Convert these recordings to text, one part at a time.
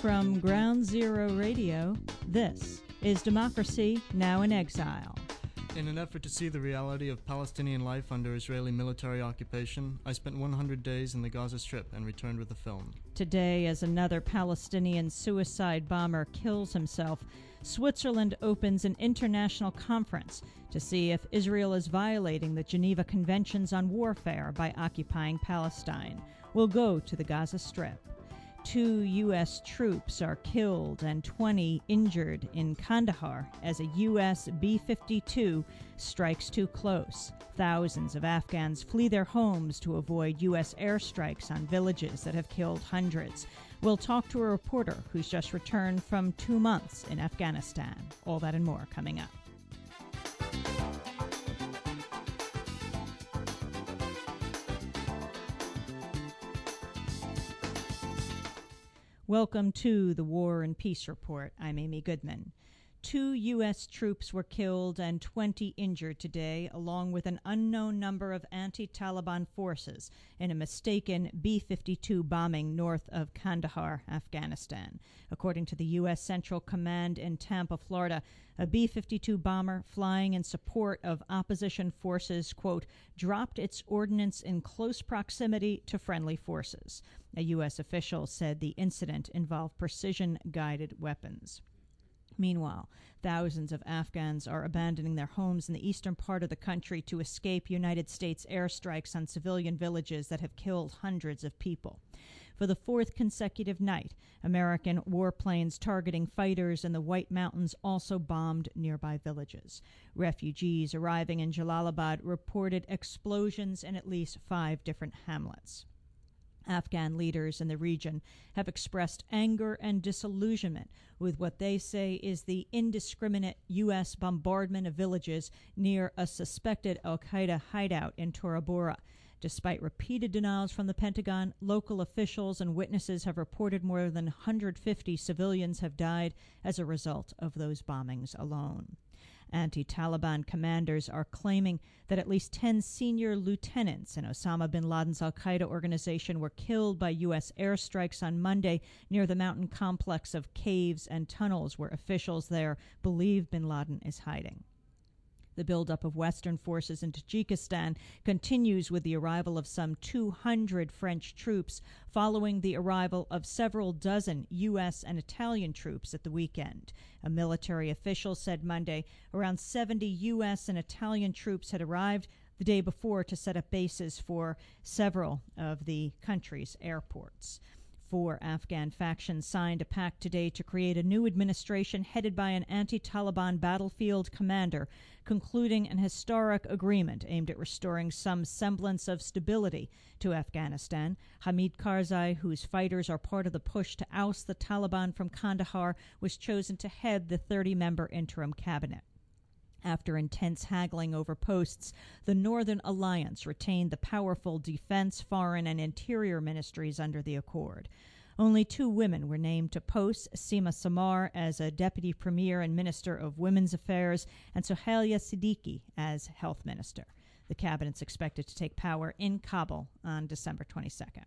From Ground Zero Radio, this is Democracy Now! In Exile. In an effort to see the reality of Palestinian life under Israeli military occupation, I spent 100 days in the Gaza Strip and returned with a film. Today, as another Palestinian suicide bomber kills himself, Switzerland opens an international conference to see if Israel is violating the Geneva Conventions on Warfare by occupying Palestine. We'll go to the Gaza Strip. 2 U.S. troops are killed and 20 injured in Kandahar as a U.S. B-52 strikes too close. Thousands of Afghans flee their homes to avoid U.S. airstrikes on villages that have killed hundreds. We'll talk to a reporter who's just returned from 2 months in Afghanistan. All that and more coming up. Welcome to the War and Peace Report. I'm Amy Goodman. 2 U.S. troops were killed and 20 injured today, along with an unknown number of anti-Taliban forces in a mistaken B-52 bombing north of Kandahar, Afghanistan. According to the U.S. Central Command in Tampa, Florida, a B-52 bomber flying in support of opposition forces, quote, dropped its ordnance in close proximity to friendly forces. A U.S. official said the incident involved precision-guided weapons. Meanwhile, thousands of Afghans are abandoning their homes in the eastern part of the country to escape United States airstrikes on civilian villages that have killed hundreds of people. For the 4th consecutive night, American warplanes targeting fighters in the White Mountains also bombed nearby villages. Refugees arriving in Jalalabad reported explosions in at least 5 different hamlets. Afghan leaders in the region have expressed anger and disillusionment with what they say is the indiscriminate U.S. bombardment of villages near a suspected al-Qaeda hideout in Tora Bora. Despite repeated denials from the Pentagon, local officials and witnesses have reported more than 150 civilians have died as a result of those bombings alone. Anti-Taliban commanders are claiming that at least 10 senior lieutenants in Osama bin Laden's al-Qaeda organization were killed by U.S. airstrikes on Monday near the mountain complex of caves and tunnels where officials there believe bin Laden is hiding. The buildup of Western forces in Tajikistan continues with the arrival of some 200 French troops following the arrival of several dozen U.S. and Italian troops at the weekend. A military official said Monday around 70 U.S. and Italian troops had arrived the day before to set up bases for several of the country's airports. 4 Afghan factions signed a pact today to create a new administration headed by an anti-Taliban battlefield commander, concluding an historic agreement aimed at restoring some semblance of stability to Afghanistan. Hamid Karzai, whose fighters are part of the push to oust the Taliban from Kandahar, was chosen to head the 30-member interim cabinet. After intense haggling over posts, the Northern Alliance retained the powerful Defense, Foreign, and Interior ministries under the accord. Only 2 women were named to posts, Seema Samar as a deputy premier and minister of women's affairs, and Sohaila Siddiqui as health minister. The cabinet's expected to take power in Kabul on December 22nd.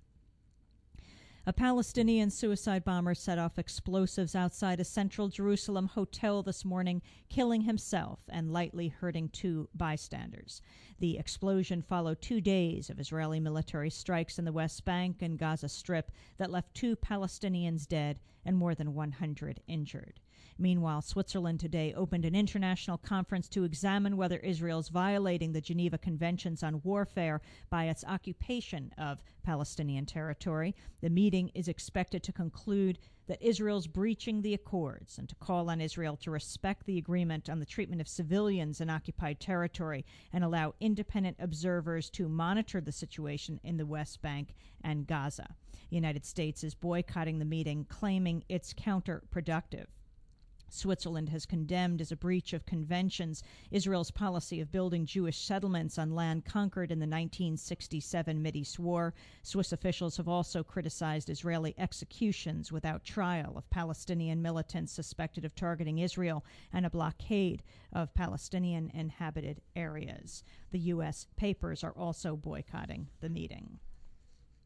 A Palestinian suicide bomber set off explosives outside a central Jerusalem hotel this morning, killing himself and lightly hurting 2 bystanders. The explosion followed 2 days of Israeli military strikes in the West Bank and Gaza Strip that left 2 Palestinians dead and more than 100 injured. Meanwhile, Switzerland today opened an international conference to examine whether Israel's violating the Geneva Conventions on Warfare by its occupation of Palestinian territory. The meeting is expected to conclude that Israel's breaching the accords and to call on Israel to respect the agreement on the treatment of civilians in occupied territory and allow independent observers to monitor the situation in the West Bank and Gaza. The United States is boycotting the meeting, claiming it's counterproductive. Switzerland has condemned as a breach of conventions Israel's policy of building Jewish settlements on land conquered in the 1967 Mideast War. Swiss officials have also criticized Israeli executions without trial of Palestinian militants suspected of targeting Israel and a blockade of Palestinian inhabited areas. The U.S. papers are also boycotting the meeting.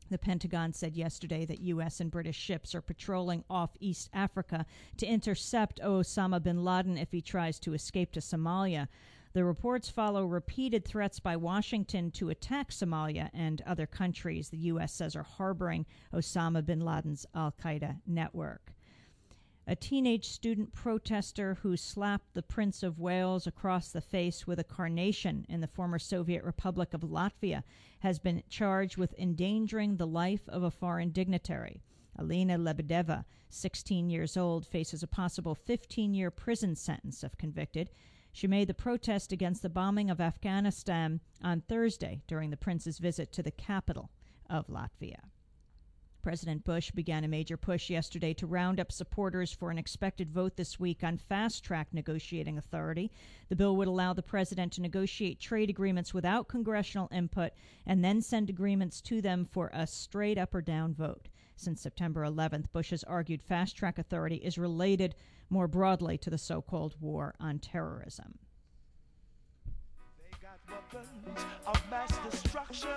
The Pentagon said yesterday that U.S. and British ships are patrolling off East Africa to intercept Osama bin Laden if he tries to escape to Somalia. The reports follow repeated threats by Washington to attack Somalia and other countries the U.S. says are harboring Osama bin Laden's al-Qaeda network. A teenage student protester who slapped the Prince of Wales across the face with a carnation in the former Soviet Republic of Latvia has been charged with endangering the life of a foreign dignitary. Alina Lebedeva, 16 years old, faces a possible 15-year prison sentence if convicted. She made the protest against the bombing of Afghanistan on Thursday during the prince's visit to the capital of Latvia. President Bush began a major push yesterday to round up supporters for an expected vote this week on fast-track negotiating authority. The bill would allow the president to negotiate trade agreements without congressional input and then send agreements to them for a straight up or down vote. Since September 11th, Bush has argued fast-track authority is related more broadly to the so-called war on terrorism. They got weapons of mass destruction.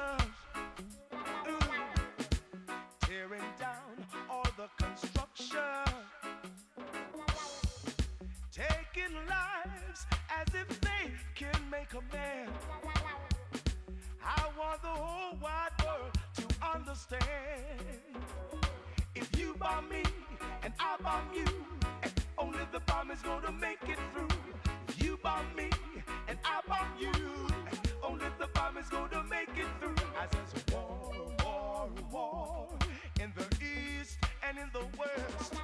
Tearing down all the construction, taking lives as if they can make a man. I want the whole wide world to understand. If you bomb me and I bomb you, only the bomb is gonna make it through. If you bomb me and I bomb you, only the bomb is gonna make it through. As there's war, war, war in the east and in the west.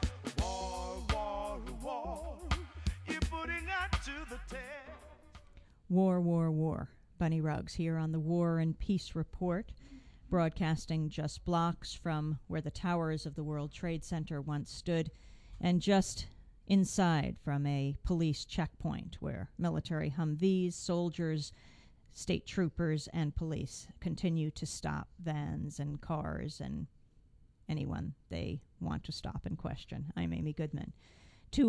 War, war, war. You're putting out to the test. War, war, war. Bunny Ruggs here on the War and Peace Report, broadcasting just blocks from where the towers of the World Trade Center once stood, and just inside from a police checkpoint where military Humvees, soldiers, state troopers, and police continue to stop vans and cars and anyone they want to stop and question. I'm Amy Goodman. Two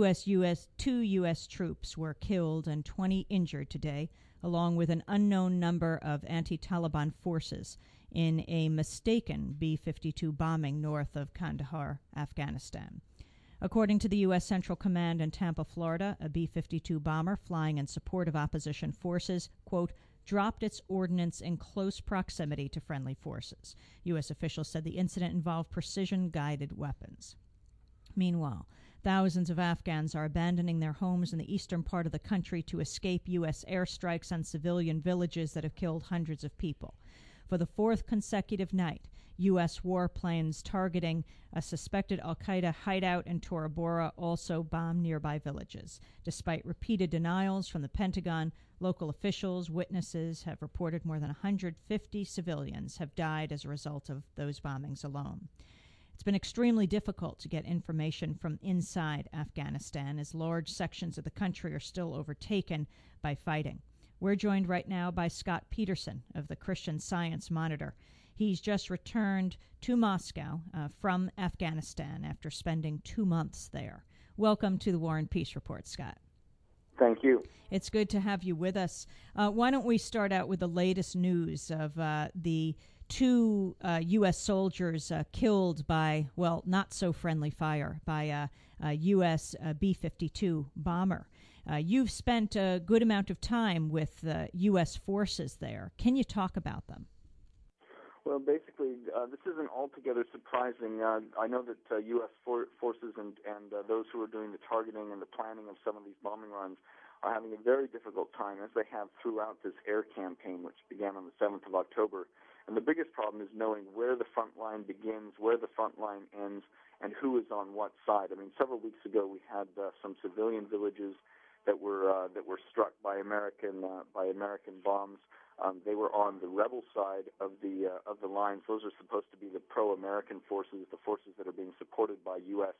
U.S. troops were killed and 20 injured today, along with an unknown number of anti-Taliban forces in a mistaken B-52 bombing north of Kandahar, Afghanistan. According to the U.S. Central Command in Tampa, Florida, a B-52 bomber flying in support of opposition forces, quote, dropped its ordnance in close proximity to friendly forces. U.S. officials said the incident involved precision-guided weapons. Meanwhile, thousands of Afghans are abandoning their homes in the eastern part of the country to escape U.S. airstrikes on civilian villages that have killed hundreds of people. For the fourth consecutive night, U.S. warplanes targeting a suspected al-Qaeda hideout in Tora Bora also bombed nearby villages. Despite repeated denials from the Pentagon, local officials, witnesses have reported more than 150 civilians have died as a result of those bombings alone. It's been extremely difficult to get information from inside Afghanistan as large sections of the country are still overtaken by fighting. We're joined right now by Scott Peterson of the Christian Science Monitor. He's just returned to Moscow from Afghanistan after spending 2 months there. Welcome to the War and Peace Report, Scott. Thank you. It's good to have you with us. Why don't we start out with the latest news of the two U.S. soldiers killed by, well, not so friendly fire by a U.S. B-52 bomber. You've spent a good amount of time with U.S. forces there. Can you talk about them? Well, basically, this isn't altogether surprising. I know that U.S. forces and those who are doing the targeting and the planning of some of these bombing runs are having a very difficult time, as they have throughout this air campaign, which began on the 7th of October. And the biggest problem is knowing where the front line begins, where the front line ends, and who is on what side. I mean, several weeks ago we had some civilian villages that were struck by American bombs. They were on the rebel side of the lines. Those are supposed to be the pro-American forces, the forces that are being supported by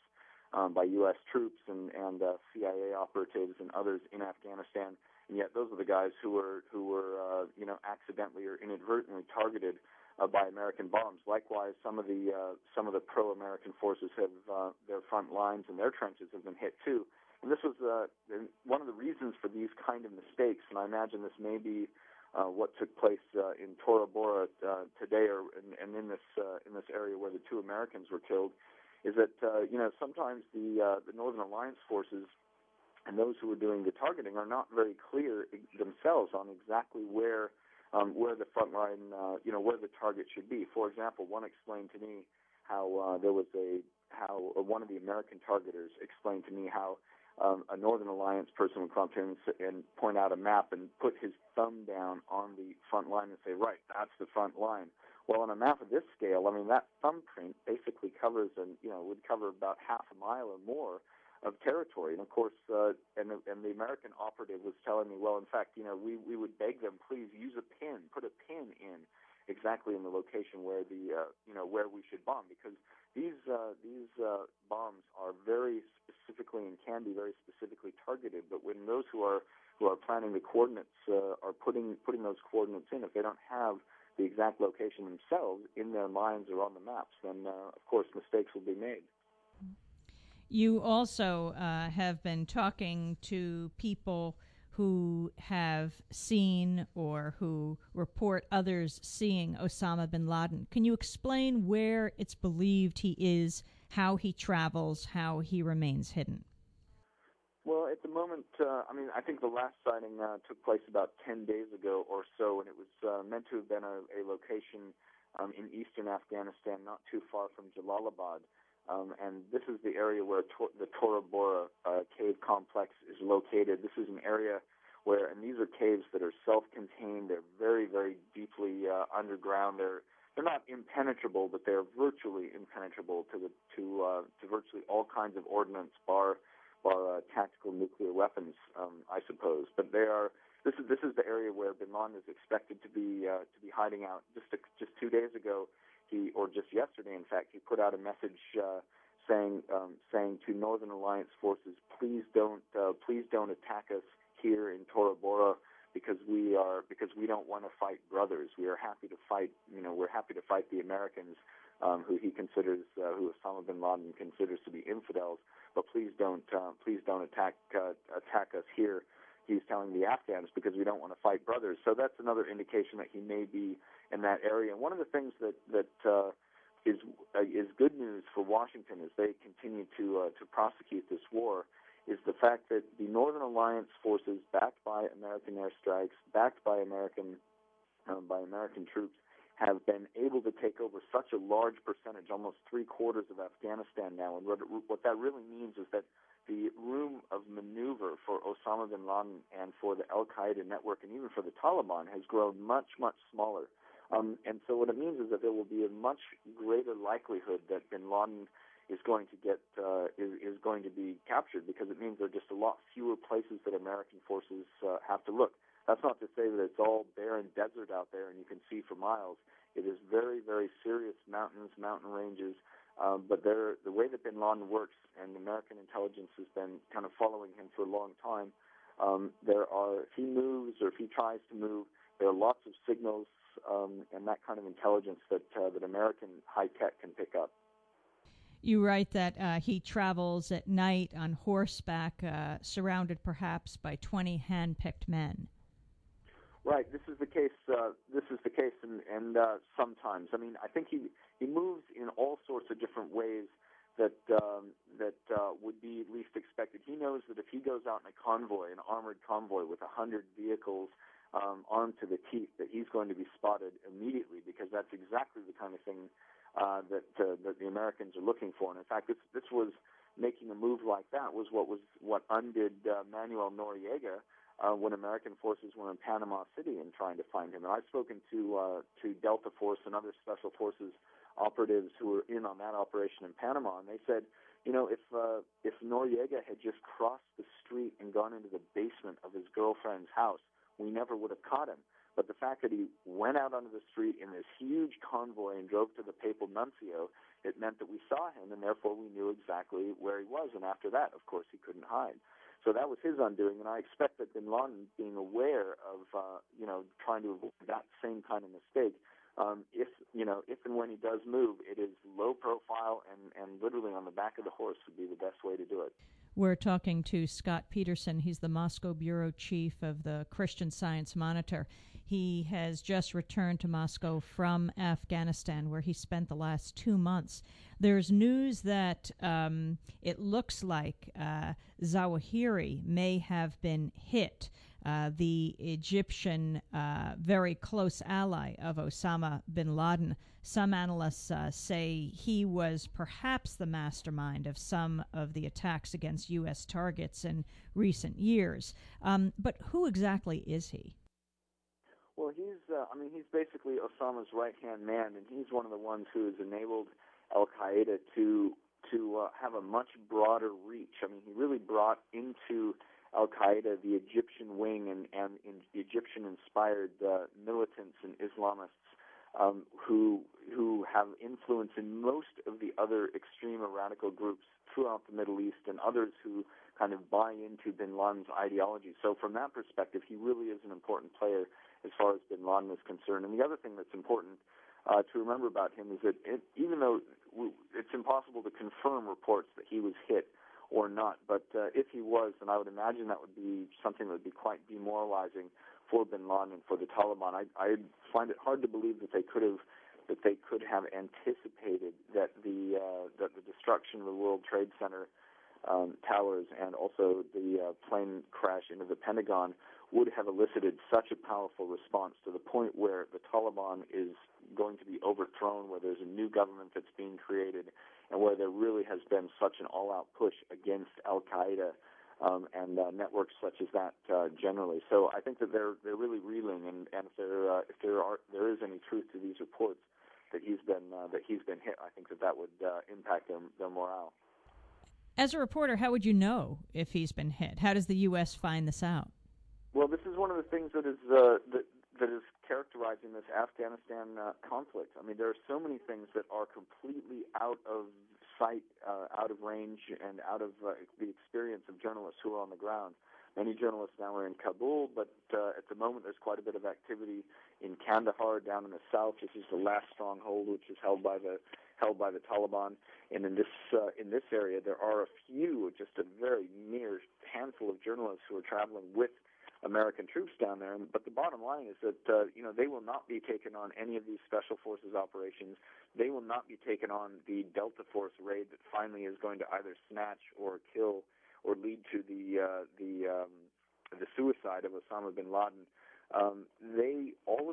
U.S. troops and CIA operatives and others in Afghanistan. And yet, those are the guys who were accidentally or inadvertently targeted by American bombs. Likewise, some of the pro-American forces have their front lines and their trenches have been hit too. And this was one of the reasons for these kind of mistakes. And I imagine this may be what took place in Tora Bora today, and in this area where the 2 Americans were killed, is that sometimes the Northern Alliance forces and those who are doing the targeting are not very clear themselves on exactly where the front line, where the target should be. For example, one explained to me how one of the American targeters explained to me how a Northern Alliance person would come to him and point out a map and put his thumb down on the front line and say, right, that's the front line. Well, on a map of this scale, I mean, that thumbprint basically covers, would cover about half a mile or more of territory. And of course, and the American operative was telling me, well, in fact, we would beg them, please use a pin, put a pin in exactly in the location where where we should bomb, because these bombs are very specifically and can be very specifically targeted. But when those who are planning the coordinates are putting those coordinates in, if they don't have the exact location themselves in their minds or on the maps, then of course mistakes will be made. You also have been talking to people who have seen or who report others seeing Osama bin Laden. Can you explain where it's believed he is, how he travels, how he remains hidden? Well, at the moment, I think the last sighting took place about 10 days ago or so, and it was meant to have been a location in eastern Afghanistan, not too far from Jalalabad. And this is the area where the Tora Bora cave complex is located. This is an area where, and these are caves that are self-contained. They're very, very deeply underground. They're not impenetrable, but they're virtually impenetrable to virtually all kinds of ordnance, bar tactical nuclear weapons, I suppose. But they are. This is the area where bin Laden is expected to be hiding out. Just 2 days ago, or just yesterday, in fact, he put out a message saying to Northern Alliance forces, please don't attack us here in Tora Bora, because we don't want to fight brothers. We are happy to fight. We're happy to fight the Americans, who Osama bin Laden considers to be infidels. But please don't attack us here. He's telling the Afghans, because we don't want to fight brothers. So that's another indication that he may be in that area. And one of the things that is good news for Washington as they continue to prosecute this war is the fact that the Northern Alliance forces, backed by American airstrikes, backed by American troops, have been able to take over such a large percentage, almost 3/4 of Afghanistan now. And what that really means is that the room of maneuver for Osama bin Laden and for the Al-Qaeda network and even for the Taliban has grown much, much smaller. And so what it means is that there will be a much greater likelihood that bin Laden is going to is going to be captured, because it means there are just a lot fewer places that American forces have to look. That's not to say that it's all barren desert out there and you can see for miles. It is very, very serious mountains, mountain ranges. But the way that bin Laden works, and American intelligence has been kind of following him for a long time, if he moves or if he tries to move, there are lots of signals and that kind of intelligence that American high tech can pick up. You write that he travels at night on horseback, surrounded perhaps by 20 hand-picked men. Right. This is the case. And sometimes, I think he moves in all sorts of different ways that would be least expected. He knows that if he goes out in a convoy, an armored convoy with 100 vehicles armed to the teeth, that he's going to be spotted immediately, because that's exactly the kind of thing that the Americans are looking for. And in fact, this was making a move like that was what undid Manuel Noriega when American forces were in Panama City and trying to find him. And I've spoken to Delta Force and other special forces operatives who were in on that operation in Panama, and they said, if Noriega had just crossed the street and gone into the basement of his girlfriend's house, we never would have caught him. But the fact that he went out onto the street in this huge convoy and drove to the Papal Nuncio, it meant that we saw him, and therefore we knew exactly where he was. And after that, of course, he couldn't hide. So that was his undoing, and I expect that bin Laden, being aware of, trying to avoid that same kind of mistake, if and when he does move, it is low profile and literally on the back of the horse would be the best way to do it. We're talking to Scott Peterson. He's the Moscow bureau chief of the Christian Science Monitor. He has just returned to Moscow from Afghanistan, where he spent the last 2 months. There's news that it looks like Zawahiri may have been hit. The Egyptian very close ally of Osama bin Laden. Some analysts say he was perhaps the mastermind of some of the attacks against U.S. targets in recent years. But who exactly is he? Well, he's basically Osama's right-hand man, and he's one of the ones who has enabled Al-Qaeda to have a much broader reach. I mean, he really brought into Al-Qaeda the Egyptian wing and Egyptian-inspired militants and Islamists who have influence in most of the other extreme or radical groups throughout the Middle East, and others who kind of buy into bin Laden's ideology. So from that perspective, he really is an important player as far as bin Laden is concerned. And the other thing that's important to remember about him is that even though it's impossible to confirm reports that he was hit or not, but if he was, then I would imagine that would be something that would be quite demoralizing for bin Laden and for the Taliban. I find it hard to believe that they could have anticipated that the destruction of the World Trade Center towers and also the plane crash into the Pentagon would have elicited such a powerful response to the point where the Taliban is going to be overthrown, where there's a new government that's being created, and where there really has been such an all-out push against Al-Qaeda and networks such as that generally. So I think that they're really reeling, and if there is any truth to these reports that he's been hit, I think that would impact their morale. As a reporter, how would you know if he's been hit? How does the U.S. find this out? Well, this is one of the things that is characterizing this Afghanistan conflict. I mean, there are so many things that are completely out of sight, out of range, and out of the experience of journalists who are on the ground. Many journalists now are in Kabul, but at the moment there's quite a bit of activity in Kandahar down in the south. This is the last stronghold, which is held by the Taliban. And in this area, there are a few, just a very mere handful of journalists who are traveling with American troops down there. But the bottom line is that they will not be taken on any of these special forces operations. They will not be taken on the Delta Force raid that finally is going to either snatch or kill or lead to the suicide of Osama bin Laden. All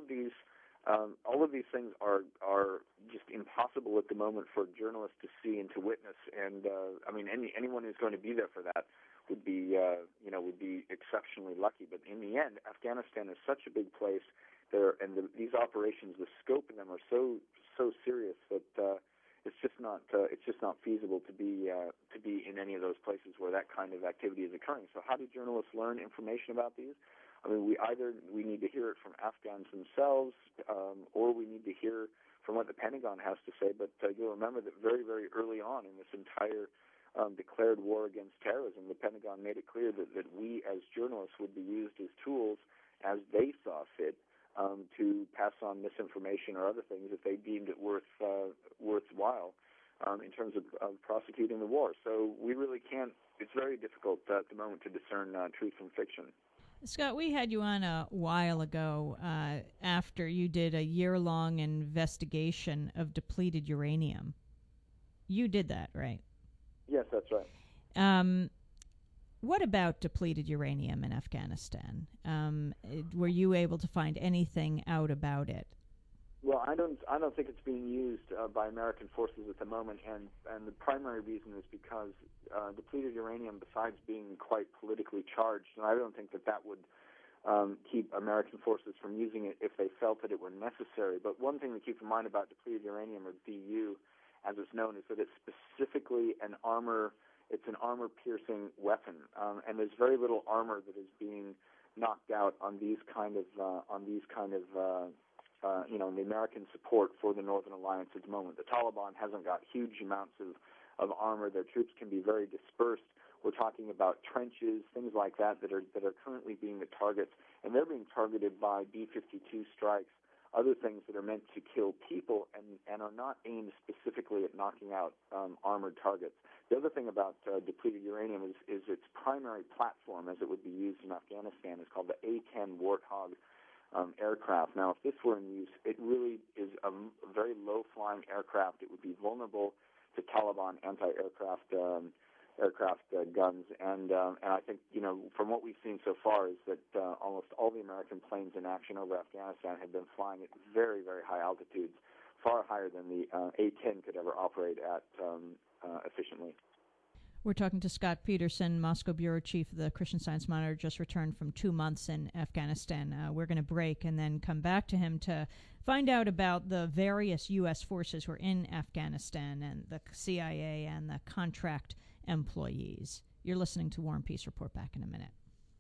of these things are just impossible at the moment for journalists to see and to witness. And I mean, anyone who's going to be there for that would be exceptionally lucky. But in the end, Afghanistan is such a big place there, and these operations, the scope of them are so serious that it's just not feasible to be in any of those places where that kind of activity is occurring. So how do journalists learn information about these? I mean, we need to hear it from Afghans themselves, or we need to hear from what the Pentagon has to say. But you'll remember that very, very early on in this entire declared war against terrorism, the Pentagon made it clear that we as journalists would be used as tools as they saw fit to pass on misinformation or other things if they deemed it worthwhile in terms of prosecuting the war. So we really can't. It's very difficult at the moment to discern truth from fiction. Scott, we had you on a while ago after you did a year-long investigation of depleted uranium. You did that, right? Yes, that's right. What about depleted uranium in Afghanistan? Were you able to find anything out about it? Well, I don't think it's being used by American forces at the moment, and the primary reason is because depleted uranium, besides being quite politically charged, and I don't think that would keep American forces from using it if they felt that it were necessary. But one thing to keep in mind about depleted uranium, or DU, as it's known, is that it's specifically an armor-piercing weapon, and there's very little armor that is being knocked out on these kind of the American support for the Northern Alliance at the moment. The Taliban hasn't got huge amounts of armor. Their troops can be very dispersed. We're talking about trenches, things like that are currently being the targets, and they're being targeted by B-52 strikes, other things that are meant to kill people and are not aimed specifically at knocking out armored targets. The other thing about depleted uranium is its primary platform, as it would be used in Afghanistan, is called the A-10 Warthog aircraft. Now, if this were in use, it really is a very low-flying aircraft. It would be vulnerable to Taliban anti-aircraft guns, and I think, from what we've seen so far is that almost all the American planes in action over Afghanistan have been flying at very, very high altitudes, far higher than the A-10 could ever operate at efficiently. We're talking to Scott Peterson, Moscow Bureau Chief of the Christian Science Monitor, just returned from 2 months in Afghanistan. We're going to break and then come back to him to find out about the various U.S. forces who are in Afghanistan and the CIA and the contract employees. You're listening to War and Peace Report. Back in a minute.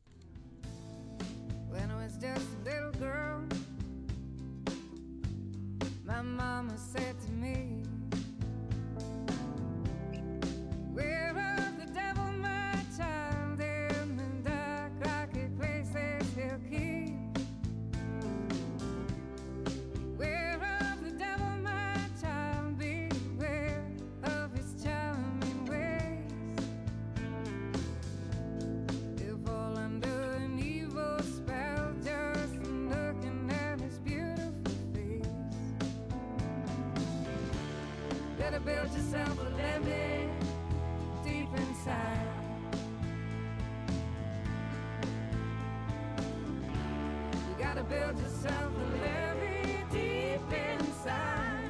When I was just a little girl, my mama said to me, "Where of the devil, my child, in the dark, rocky places he'll keep. Where of the devil, my child, beware of his charming ways. He'll fall under an evil spell just from looking at his beautiful face. Better build yourself a levee deep inside. You gotta build yourself a levee deep inside.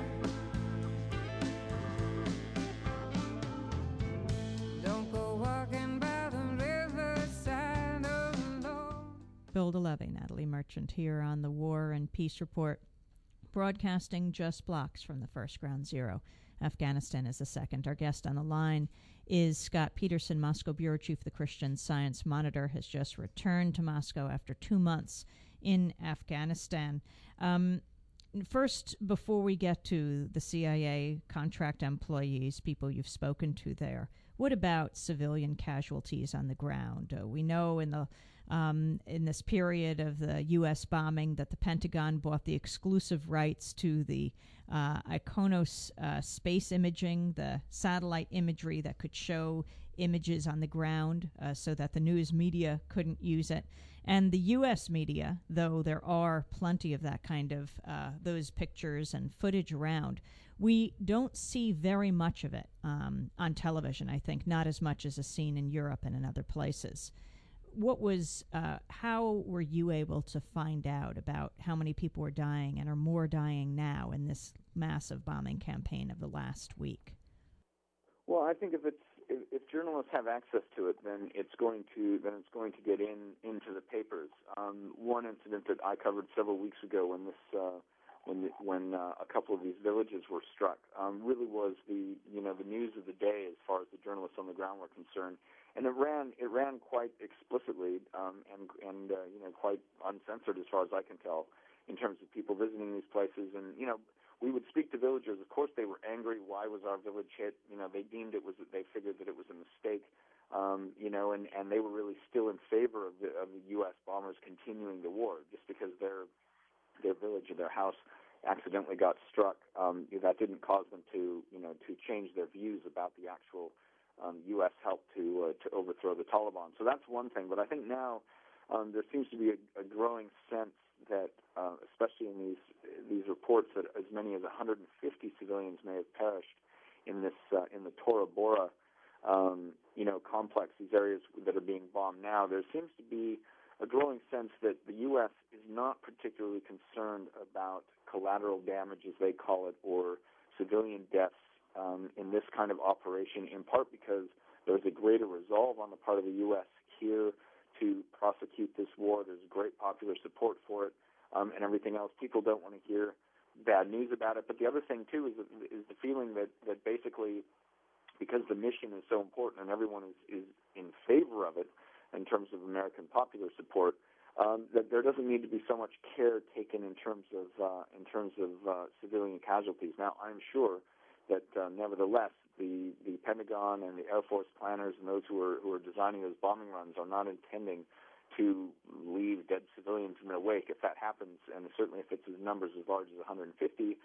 Don't go walking by the riverside alone." Build a levee. Natalie Merchant here on the War and Peace Report, broadcasting just blocks from the first ground zero. Afghanistan is the second. Our guest on the line is Scott Peterson, Moscow Bureau Chief of the Christian Science Monitor, has just returned to Moscow after 2 months in Afghanistan. First, before we get to the CIA contract employees, people you've spoken to there, what about civilian casualties on the ground? We know in this period of the U.S. bombing that the Pentagon bought the exclusive rights to the Iconos space imaging, the satellite imagery that could show images on the ground so that the news media couldn't use it. And the U.S. media, though there are plenty of that kind of those pictures and footage around, we don't see very much of it on television, I think, not as much as is seen in Europe and in other places. How were you able to find out about how many people were dying and are more dying now in this massive bombing campaign of the last week? Well, I think if journalists have access to it, then it's going to get into the papers. One incident that I covered several weeks ago when a couple of these villages were struck really was the news of the day as far as the journalists on the ground were concerned. And it ran quite explicitly and quite uncensored as far as I can tell in terms of people visiting these places. And we would speak to villagers. Of course, they were angry. Why was our village hit? They deemed they figured that it was a mistake. And they were really still in favor of the U.S. bombers continuing the war just because their village or their house accidentally got struck. That didn't cause them to change their views about the actual U.S. help to overthrow the Taliban. So that's one thing. But I think now there seems to be a growing sense that, especially in these reports, that as many as 150 civilians may have perished in the Tora Bora complex, these areas that are being bombed now. There seems to be a growing sense that the U.S. is not particularly concerned about collateral damage, as they call it, or civilian deaths in this kind of operation, in part because there's a greater resolve on the part of the U.S. here to prosecute this war. There's great popular support for it and everything else. People don't want to hear bad news about it. But the other thing, too, is the feeling that basically because the mission is so important and everyone is in favor of it in terms of American popular support, that there doesn't need to be so much care taken in terms of civilian casualties. Now, I'm sure that nevertheless, the Pentagon and the Air Force planners and those who are designing those bombing runs are not intending to leave dead civilians in their wake. If that happens, and certainly if it's numbers as large as 150,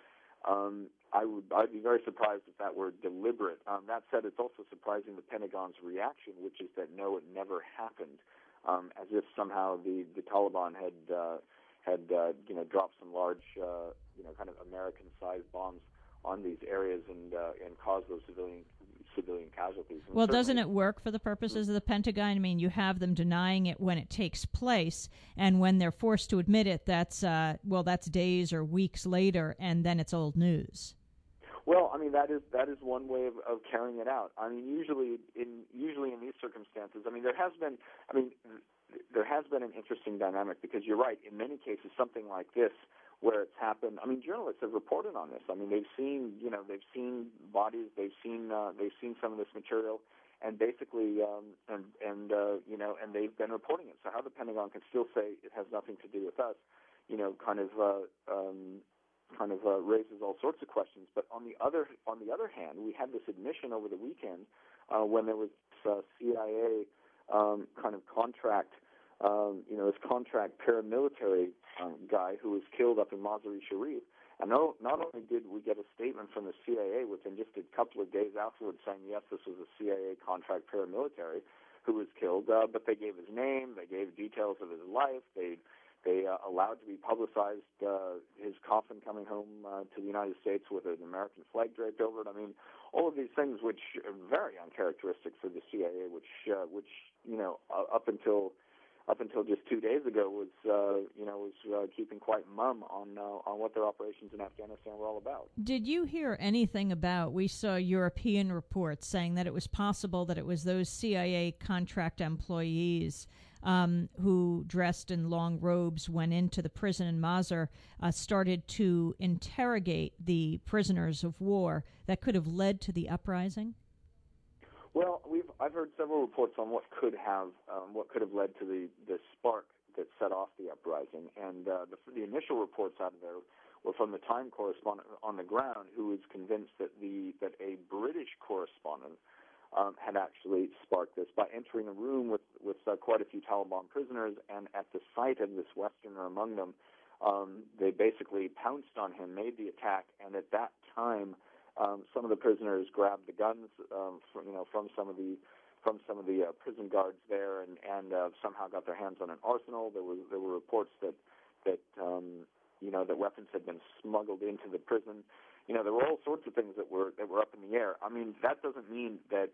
I'd be very surprised if that were deliberate. That said, it's also surprising the Pentagon's reaction, which is that no, it never happened, as if somehow the Taliban had had dropped some large, kind of American-sized bombs on these areas and caused those civilian casualties. And well, doesn't it work for the purposes of the Pentagon? I mean, you have them denying it when it takes place, and when they're forced to admit it, that's days or weeks later, and then it's old news. Well, I mean that is one way of carrying it out. I mean, usually in these circumstances, I mean there has been an interesting dynamic, because you're right. In many cases, something like this, where it's happened, I mean, journalists have reported on this. I mean, they've seen bodies, they've seen some of this material, and basically, and they've been reporting it. So how the Pentagon can still say it has nothing to do with us, raises all sorts of questions. But on the other hand, we had this admission over the weekend when there was CIA kind of contract, this contract paramilitary guy who was killed up in Mazar-e Sharif. And not only did we get a statement from the CIA within just a couple of days afterwards saying, yes, this was a CIA contract paramilitary who was killed, but they gave his name, they gave details of his life, they allowed to be publicized his coffin coming home to the United States with an American flag draped over it. I mean, all of these things which are very uncharacteristic for the CIA, which up until just 2 days ago was keeping quite mum on what their operations in Afghanistan were all about. Did you hear anything about? We saw European reports saying that it was possible that it was those CIA contract employees who, dressed in long robes, went into the prison in Mazar, started to interrogate the prisoners of war that could have led to the uprising? Well, I've heard several reports on what could have led to the spark that set off the uprising, and the initial reports out of there were from the Time correspondent on the ground, who was convinced that a British correspondent had actually sparked this by entering a room with quite a few Taliban prisoners, and at the sight of this Westerner among them, they basically pounced on him, made the attack, and at that time, some of the prisoners grabbed the guns from some of the prison guards there, and somehow got their hands on an arsenal. There were reports that weapons had been smuggled into the prison. There were all sorts of things that were up in the air. I mean, that doesn't mean that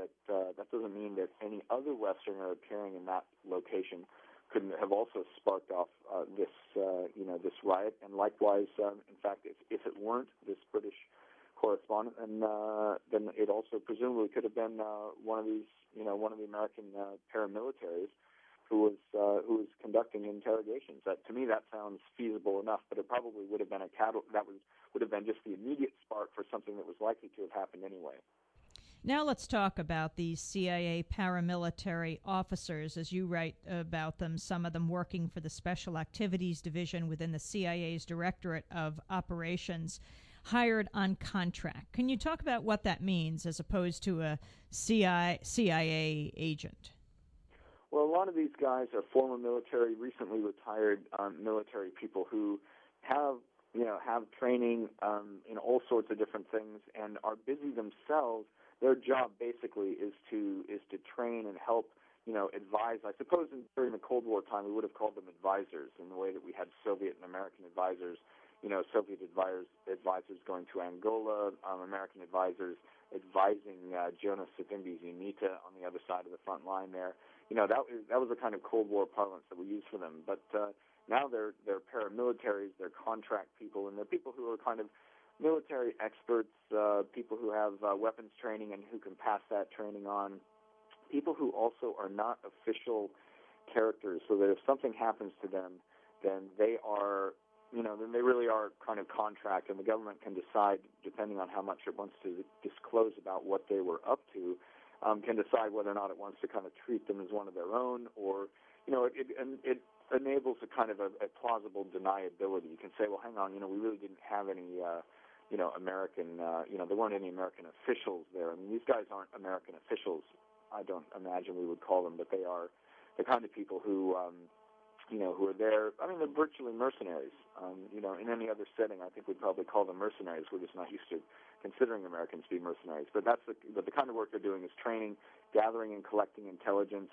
any other Westerner appearing in that location couldn't have also sparked off this riot. And likewise, in fact, if it weren't this British correspondent, then it also presumably could have been one of the American paramilitaries who was conducting interrogations. To me, that sounds feasible enough, but it probably would have been would have been just the immediate spark for something that was likely to have happened anyway. Now let's talk about these CIA paramilitary officers, as you write about them, some of them working for the Special Activities Division within the CIA's Directorate of Operations, hired on contract. Can you talk about what that means as opposed to a CIA agent? Well, a lot of these guys are former military, recently retired military people who have training in all sorts of different things and are busy themselves. Their job basically is to train and help, advise. I suppose during the Cold War time we would have called them advisors, in the way that we had Soviet and American advisors. Soviet advisors going to Angola, American advisors advising Jonas Savimbi's UNITA on the other side of the front line there. That was the kind of Cold War parlance that we used for them. But now they're paramilitaries, they're contract people, and they're people who are kind of military experts, people who have weapons training and who can pass that training on, people who also are not official characters, so that if something happens to them, then they are, then they really are kind of contract, and the government can decide, depending on how much it wants to disclose about what they were up to, can decide whether or not it wants to kind of treat them as one of their own, or, it enables a kind of a plausible deniability. You can say, well, hang on, we really didn't have any, American, there weren't any American officials there. I mean, these guys aren't American officials, I don't imagine we would call them, but they are the kind of people who are there. I mean, they're virtually mercenaries. In any other setting, I think we'd probably call them mercenaries. We're just not used to considering Americans to be mercenaries. But the kind of work they're doing is training, gathering and collecting intelligence,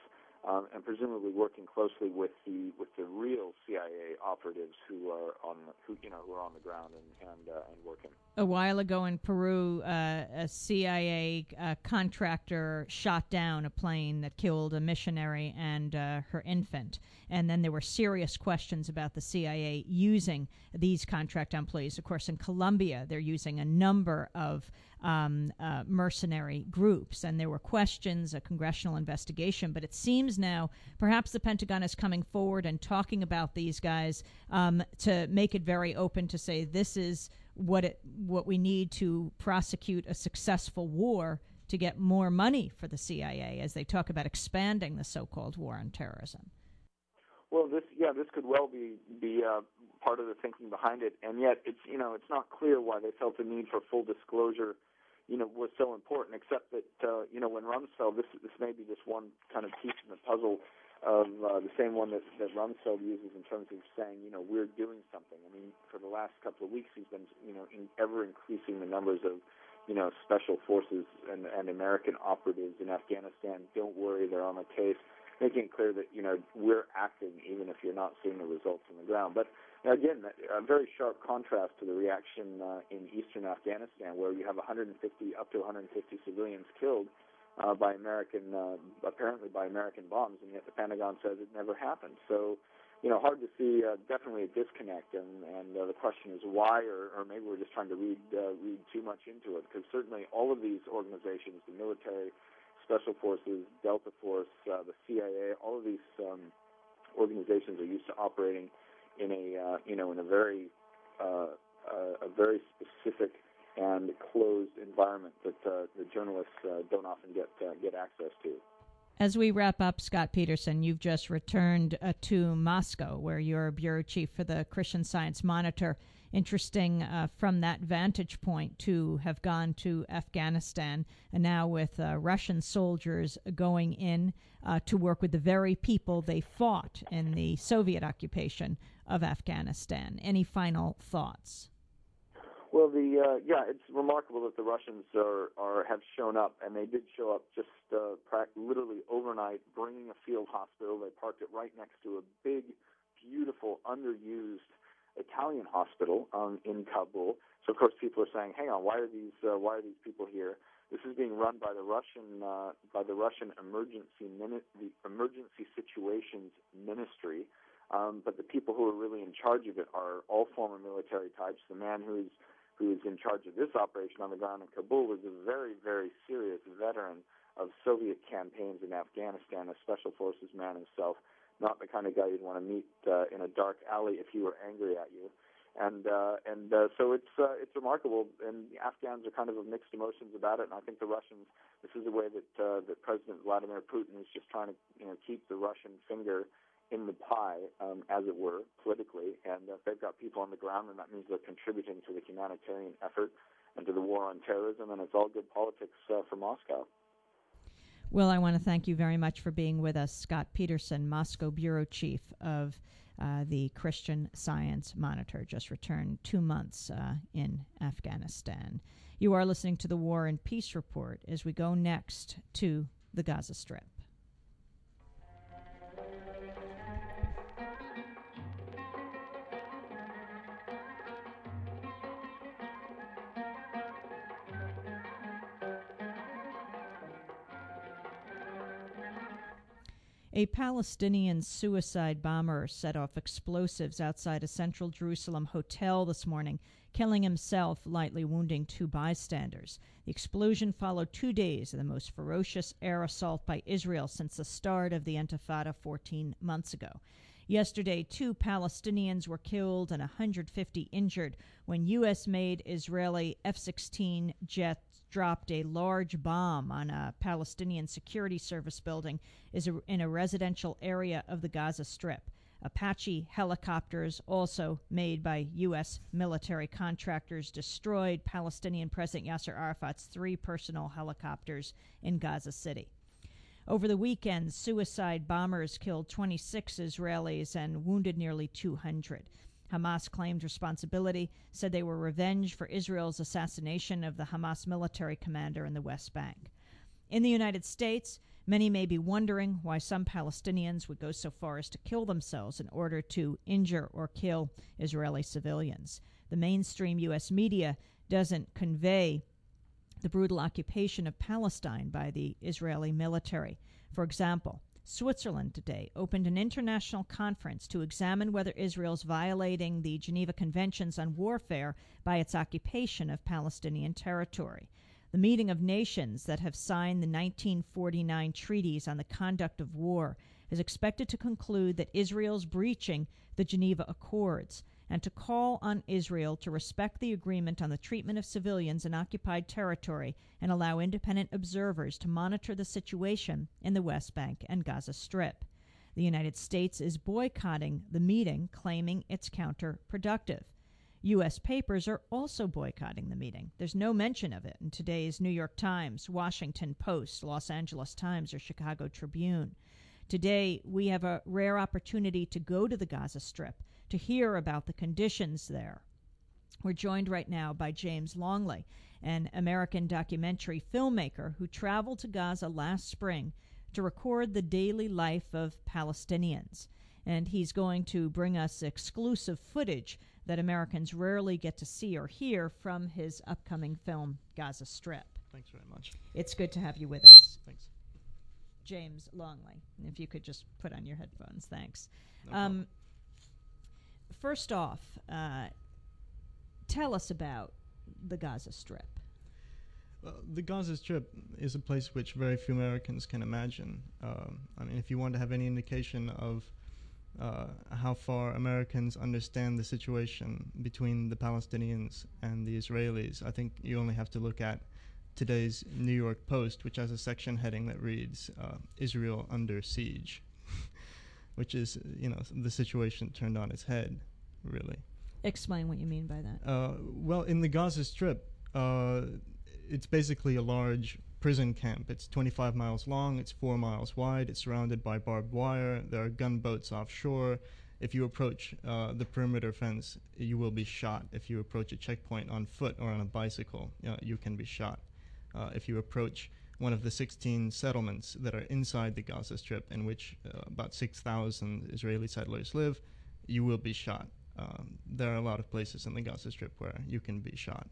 and presumably working closely with the real CIA operatives who are on the ground and working. A while ago in Peru, a CIA contractor shot down a plane that killed a missionary and her infant. And then there were serious questions about the CIA using these contract employees. Of course, in Colombia, they're using a number of mercenary groups, and there were questions, a congressional investigation. But it seems now perhaps the Pentagon is coming forward and talking about these guys to make it very open to say this is what we need to prosecute a successful war to get more money for the CIA as they talk about expanding the so-called war on terrorism. Well, this could well be part of the thinking behind it, and yet it's not clear why they felt the need for full disclosure, was so important. Except that when Rumsfeld, this may be just one kind of piece in the puzzle of the same one that Rumsfeld uses in terms of saying, we're doing something. I mean, for the last couple of weeks, he's been, ever increasing the numbers of, special forces and American operatives in Afghanistan. Don't worry, they're on the case, making it clear that, we're acting even if you're not seeing the results on the ground. But again, a very sharp contrast to the reaction in eastern Afghanistan, where you have up to 150 civilians killed apparently by American bombs, and yet the Pentagon says it never happened. So, hard to see, definitely a disconnect, and the question is why, or maybe we're just trying to read too much into it, because certainly all of these organizations, the military, Special Forces, Delta Force, the CIA, all of these organizations are used to operating in a very specific and closed environment that the journalists don't often get access to. As we wrap up, Scott Peterson, you've just returned to Moscow, where you're bureau chief for the Christian Science Monitor. Interesting from that vantage point to have gone to Afghanistan, and now with Russian soldiers going in to work with the very people they fought in the Soviet occupation of Afghanistan. Any final thoughts? Well, it's remarkable that the Russians have shown up, and they did show up just literally overnight, bringing a field hospital. They parked it right next to a big, beautiful, underused Italian hospital in Kabul. So of course people are saying, "Hang on, why are these people here?" This is being run by the Russian the Emergency Situations Ministry. But the people who are really in charge of it are all former military types. The man who's in charge of this operation on the ground in Kabul was a very, very serious veteran of Soviet campaigns in Afghanistan, a Special Forces man himself, not the kind of guy you'd want to meet in a dark alley if he were angry at you. So it's remarkable, and the Afghans are kind of mixed emotions about it. And I think the Russians, this is a way that President Vladimir Putin is just trying to keep the Russian finger in the pie, as it were, politically. And if they've got people on the ground, then that means they're contributing to the humanitarian effort and to the war on terrorism, and it's all good politics for Moscow. Well, I want to thank you very much for being with us, Scott Peterson, Moscow Bureau Chief of the Christian Science Monitor, just returned 2 months in Afghanistan. You are listening to the War and Peace Report as we go next to the Gaza Strip. A Palestinian suicide bomber set off explosives outside a central Jerusalem hotel this morning, killing himself, lightly wounding 2 bystanders. The explosion followed 2 days of the most ferocious air assault by Israel since the start of the Intifada 14 months ago. Yesterday, 2 Palestinians were killed and 150 injured when U.S.-made Israeli F-16 jets dropped a large bomb on a Palestinian security service building in a residential area of the Gaza Strip. Apache helicopters, also made by U.S. military contractors, destroyed Palestinian President Yasser Arafat's 3 personal helicopters in Gaza City. Over the weekend, suicide bombers killed 26 Israelis and wounded nearly 200. Hamas claimed responsibility, said they were revenge for Israel's assassination of the Hamas military commander in the West Bank. In the United States, Many may be wondering why some Palestinians would go so far as to kill themselves in order to injure or kill Israeli civilians. The mainstream U.S. media doesn't convey the brutal occupation of Palestine by the Israeli military. For example, Switzerland today opened an international conference to examine whether Israel's violating the Geneva Conventions on Warfare by its occupation of Palestinian territory. The meeting of nations that have signed the 1949 treaties on the conduct of war is expected to conclude that Israel's breaching the Geneva Accords and to call on Israel to respect the agreement on the treatment of civilians in occupied territory and allow independent observers to monitor the situation in the West Bank and Gaza Strip. The United States is boycotting the meeting, claiming it's counterproductive. U.S. papers are also boycotting the meeting. There's no mention of it in today's New York Times, Washington Post, Los Angeles Times, or Chicago Tribune. Today, we have a rare opportunity to go to the Gaza Strip, to hear about the conditions there. We're joined right now by James Longley, an American documentary filmmaker who traveled to Gaza last spring to record the daily life of Palestinians. And he's going to bring us exclusive footage that Americans rarely get to see or hear from his upcoming film, Gaza Strip. Thanks very much. It's good to have you with us. Thanks. James Longley, if you could just put on your headphones, thanks. No problem. First off, tell us about the Gaza Strip. Well, the Gaza Strip is a place which very few Americans can imagine. I mean, if you want to have any indication of how far Americans understand the situation between the Palestinians and the Israelis, I think you only have to look at today's New York Post, which has a section heading that reads, Israel under siege, which is, the situation turned on its head, really. Explain what you mean by that. Well, in the Gaza Strip, it's basically a large prison camp. It's 25 miles long, it's 4 miles wide, it's surrounded by barbed wire, there are gunboats offshore. If you approach the perimeter fence, you will be shot. If you approach a checkpoint on foot or on a bicycle, you can be shot. If you approach one of the 16 settlements that are inside the Gaza Strip, in which about 6,000 Israeli settlers live, you will be shot. There are a lot of places in the Gaza Strip where you can be shot.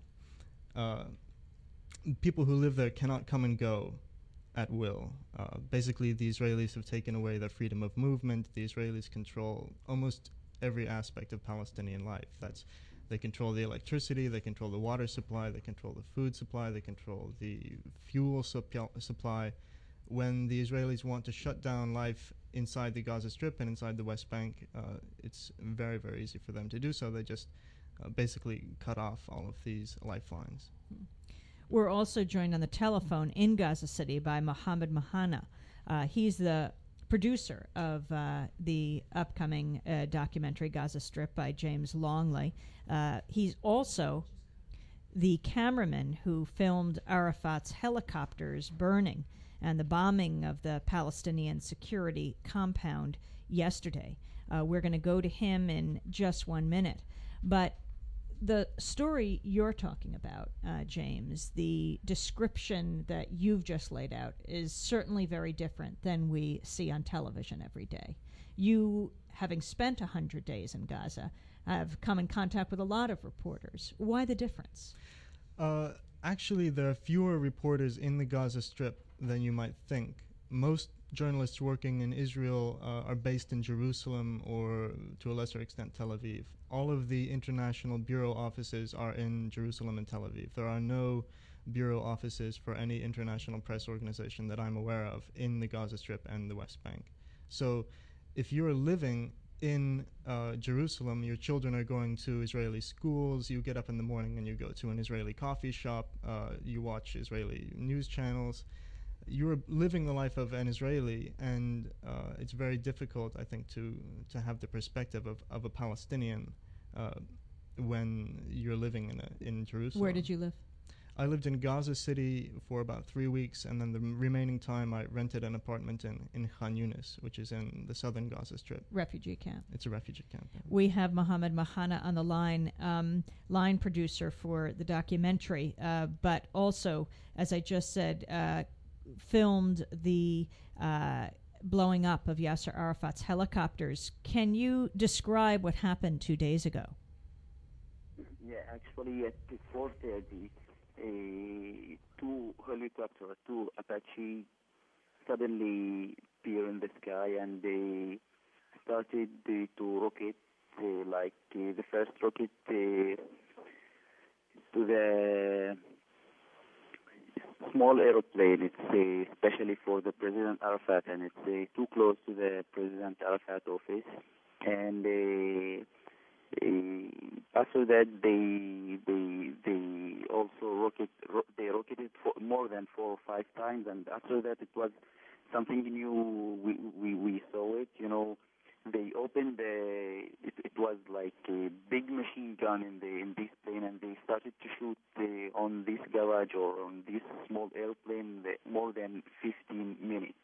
People who live there cannot come and go at will. Basically, the Israelis have taken away their freedom of movement. The Israelis control almost every aspect of Palestinian life. They control the electricity, they control the water supply, they control the food supply, they control the fuel supply. When the Israelis want to shut down life inside the Gaza Strip and inside the West Bank, it's very, very easy for them to do so. They just basically cut off all of these lifelines. We're also joined on the telephone in Gaza City by Mohammed Mahana. He's the producer of the upcoming documentary Gaza Strip by James Longley. He's also the cameraman who filmed Arafat's helicopters burning and the bombing of the Palestinian security compound yesterday. We're going to go to him in just 1 minute. But the story you're talking about, James, the description that you've just laid out is certainly very different than we see on television every day. You, having spent 100 days in Gaza, have come in contact with a lot of reporters. Why the difference? Actually, there are fewer reporters in the Gaza Strip than you might think. Most journalists working in Israel are based in Jerusalem or, to a lesser extent, Tel Aviv. All of the international bureau offices are in Jerusalem and Tel Aviv. There are no bureau offices for any international press organization that I'm aware of in the Gaza Strip and the West Bank. So if you're living in Jerusalem, your children are going to Israeli schools, you get up in the morning and you go to an Israeli coffee shop, you watch Israeli news channels, you're living the life of an Israeli, and it's very difficult, I think, to have the perspective of a Palestinian when you're living in Jerusalem. Where did you live? I lived in Gaza City for about 3 weeks, and then the remaining time I rented an apartment in Khan Yunis, which is in the southern Gaza Strip. Refugee camp. It's a refugee camp. Yeah. We have Mohammed Mahana on the line producer for the documentary, but also, as I just said, filmed the blowing up of Yasser Arafat's helicopters. Can you describe what happened 2 days ago? Yeah, actually at 4:30, two helicopters, two Apache, suddenly appear in the sky, and they started to rocket, the first rocket to the small aeroplane. It's especially for the President Arafat, and it's too close to the President Arafat office. And after that, they also rocketed for more than 4 or 5 times. And after that, it was something new. We saw it. They opened it was like a big machine gun in this plane, and they started to shoot on this garage or on this small airplane more than 15 minutes.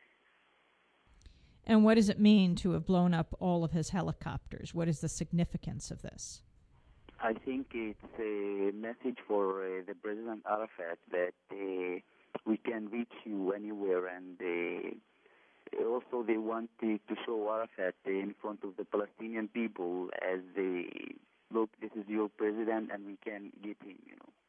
And what does it mean to have blown up all of his helicopters? What is the significance of this? I think it's a message for the President Arafat that we can reach you anywhere, and also they want to show Arafat in front of the Palestinian people as look, this is your president, and we can get him.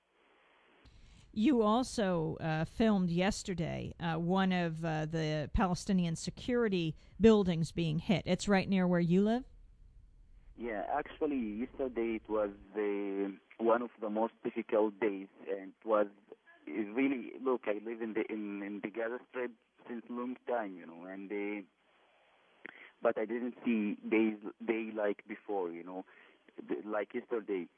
You also filmed yesterday one of the Palestinian security buildings being hit. It's right near where you live? Yeah, actually, yesterday it was one of the most difficult days, and it really, look, I live in the Gaza Strip since a long time, and but I didn't see day like before, like yesterday.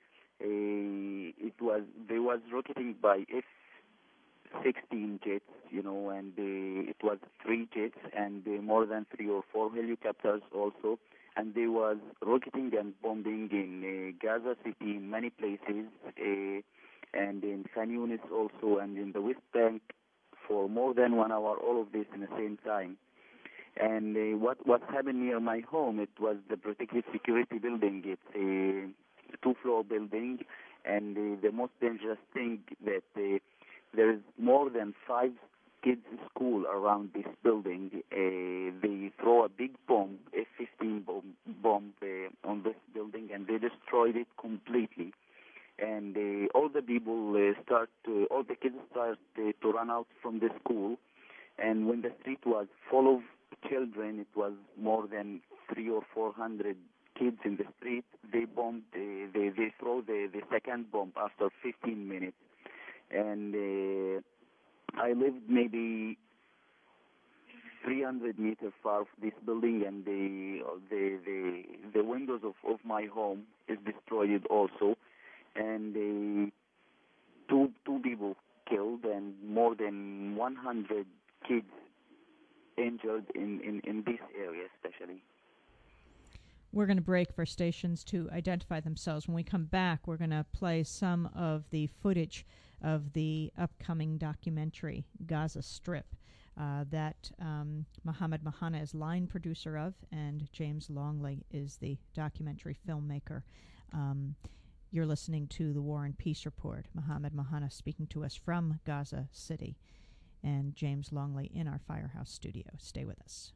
They was rocketing by F-16 jets, and it was 3 jets and more than 3 or 4 helicopters also, and they was rocketing and bombing in Gaza City in many places, and in Khan Yunis also, and in the West Bank for more than 1 hour, all of this in the same time. And what happened near my home, it was the protective security building. It's a 2-floor building, and the most dangerous thing that there is more than 5 kids' school around this building. They throw a big bomb, F-15 bomb on this building, and they destroyed it completely. And all the kids start to run out from the school. And when the street was full of children, it was more than 300 or 400 kids in the street. They bombed. They throw the second bomb after 15 minutes. And I lived maybe 300 meters far from this building, and the windows of my home is destroyed also, and two people killed and more than 100 kids injured in this area especially. We're going to break for stations to identify themselves. When we come back, we're going to play some of the footage of the upcoming documentary, Gaza Strip, that Mohammed Mahana is line producer of, and James Longley is the documentary filmmaker. You're listening to the War and Peace Report. Mohammed Mahana speaking to us from Gaza City, and James Longley in our Firehouse studio. Stay with us.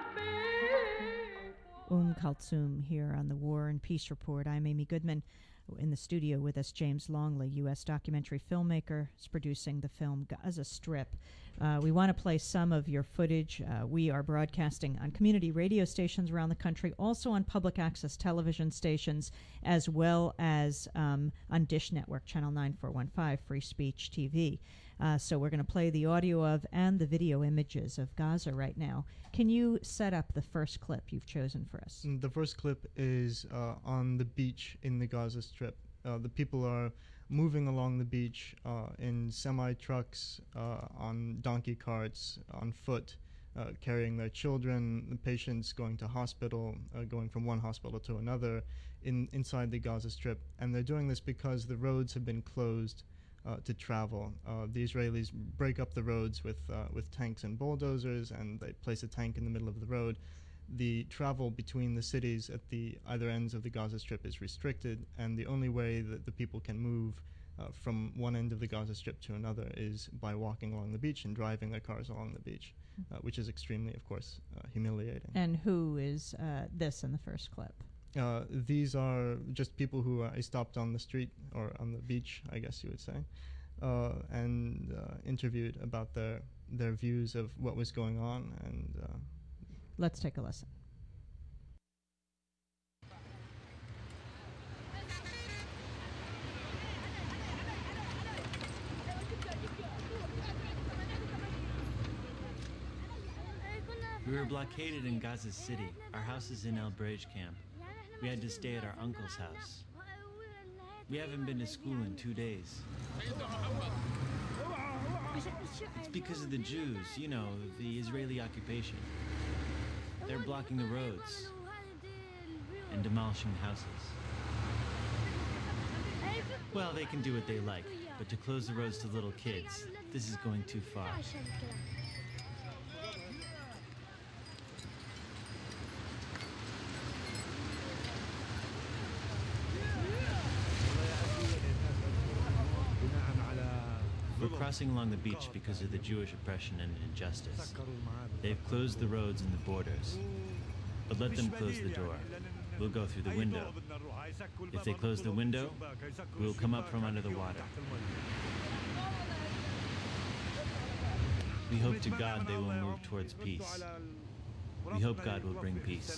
Kulthum here on the War and Peace Report. I'm Amy Goodman. In the studio with us, James Longley, U.S. documentary filmmaker, is producing the film Gaza Strip. We want to play some of your footage. We are broadcasting on community radio stations around the country, also on public access television stations, as well as on Dish Network, Channel 9415, Free Speech TV. So we're going to play the audio of and the video images of Gaza right now. Can you set up the first clip you've chosen for us? The first clip is on the beach in the Gaza Strip. The people are moving along the beach in semi-trucks, on donkey carts, on foot, carrying their children, the patients going to hospital, going from one hospital to another inside the Gaza Strip. And they're doing this because the roads have been closed to travel. The Israelis break up the roads with tanks and bulldozers, and they place a tank in the middle of the road. The travel between the cities at the either ends of the Gaza Strip is restricted, and the only way that the people can move from one end of the Gaza Strip to another is by walking along the beach and driving their cars along the beach, which is extremely, of course, humiliating. And who is this in the first clip? These are just people who I stopped on the street or on the beach, I guess you would say, and interviewed about their views of what was going on. And let's take a listen. We were blockaded in Gaza City. Our house is in El Brej camp. We had to stay at our uncle's house. We haven't been to school in 2 days. It's because of the Jews, you know, the Israeli occupation. They're blocking the roads and demolishing houses. Well, they can do what they like, but to close the roads to little kids, this is going too far. We're crossing along the beach because of the Jewish oppression and injustice. They've closed the roads and the borders. But let them close the door. We'll go through the window. If they close the window, we'll come up from under the water. We hope to God they will move towards peace. We hope God will bring peace.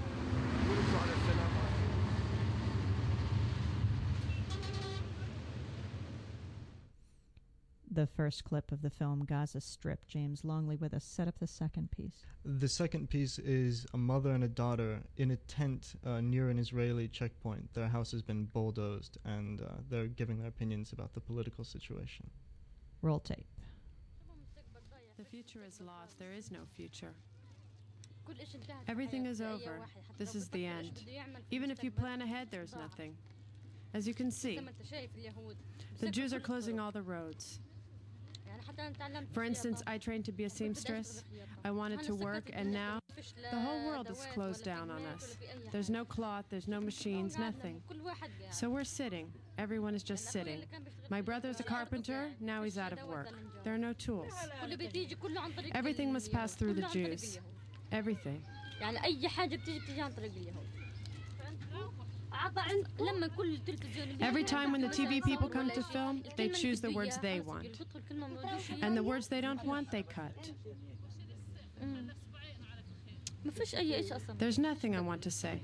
The first clip of the film Gaza Strip. James Longley with us. Set up the second piece. The second piece is a mother and a daughter in a tent near an Israeli checkpoint. Their house has been bulldozed, and they're giving their opinions about the political situation. Roll tape. The future is lost. There is no future. Everything is over. This is the end. Even if you plan ahead, there's nothing. As you can see, the Jews are closing all the roads. For instance, I trained to be a seamstress. I wanted to work, and now the whole world is closed down on us. There's no cloth, there's no machines, nothing. So we're sitting. Everyone is just sitting. My brother's a carpenter, now he's out of work. There are no tools. Everything must pass through the Jews. Everything. Every time when the TV people come to film, they choose the words they want. And the words they don't want, they cut. There's nothing I want to say.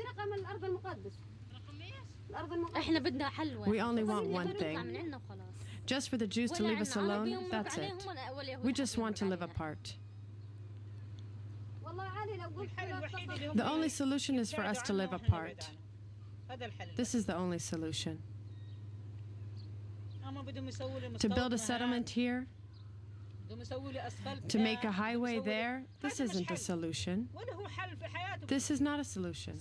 We only want one thing. Just for the Jews to leave us alone, that's it. We just want to live apart. The only solution is for us to live apart. This is the only solution. To build a settlement here, to make a highway there, this isn't a solution. This is not a solution.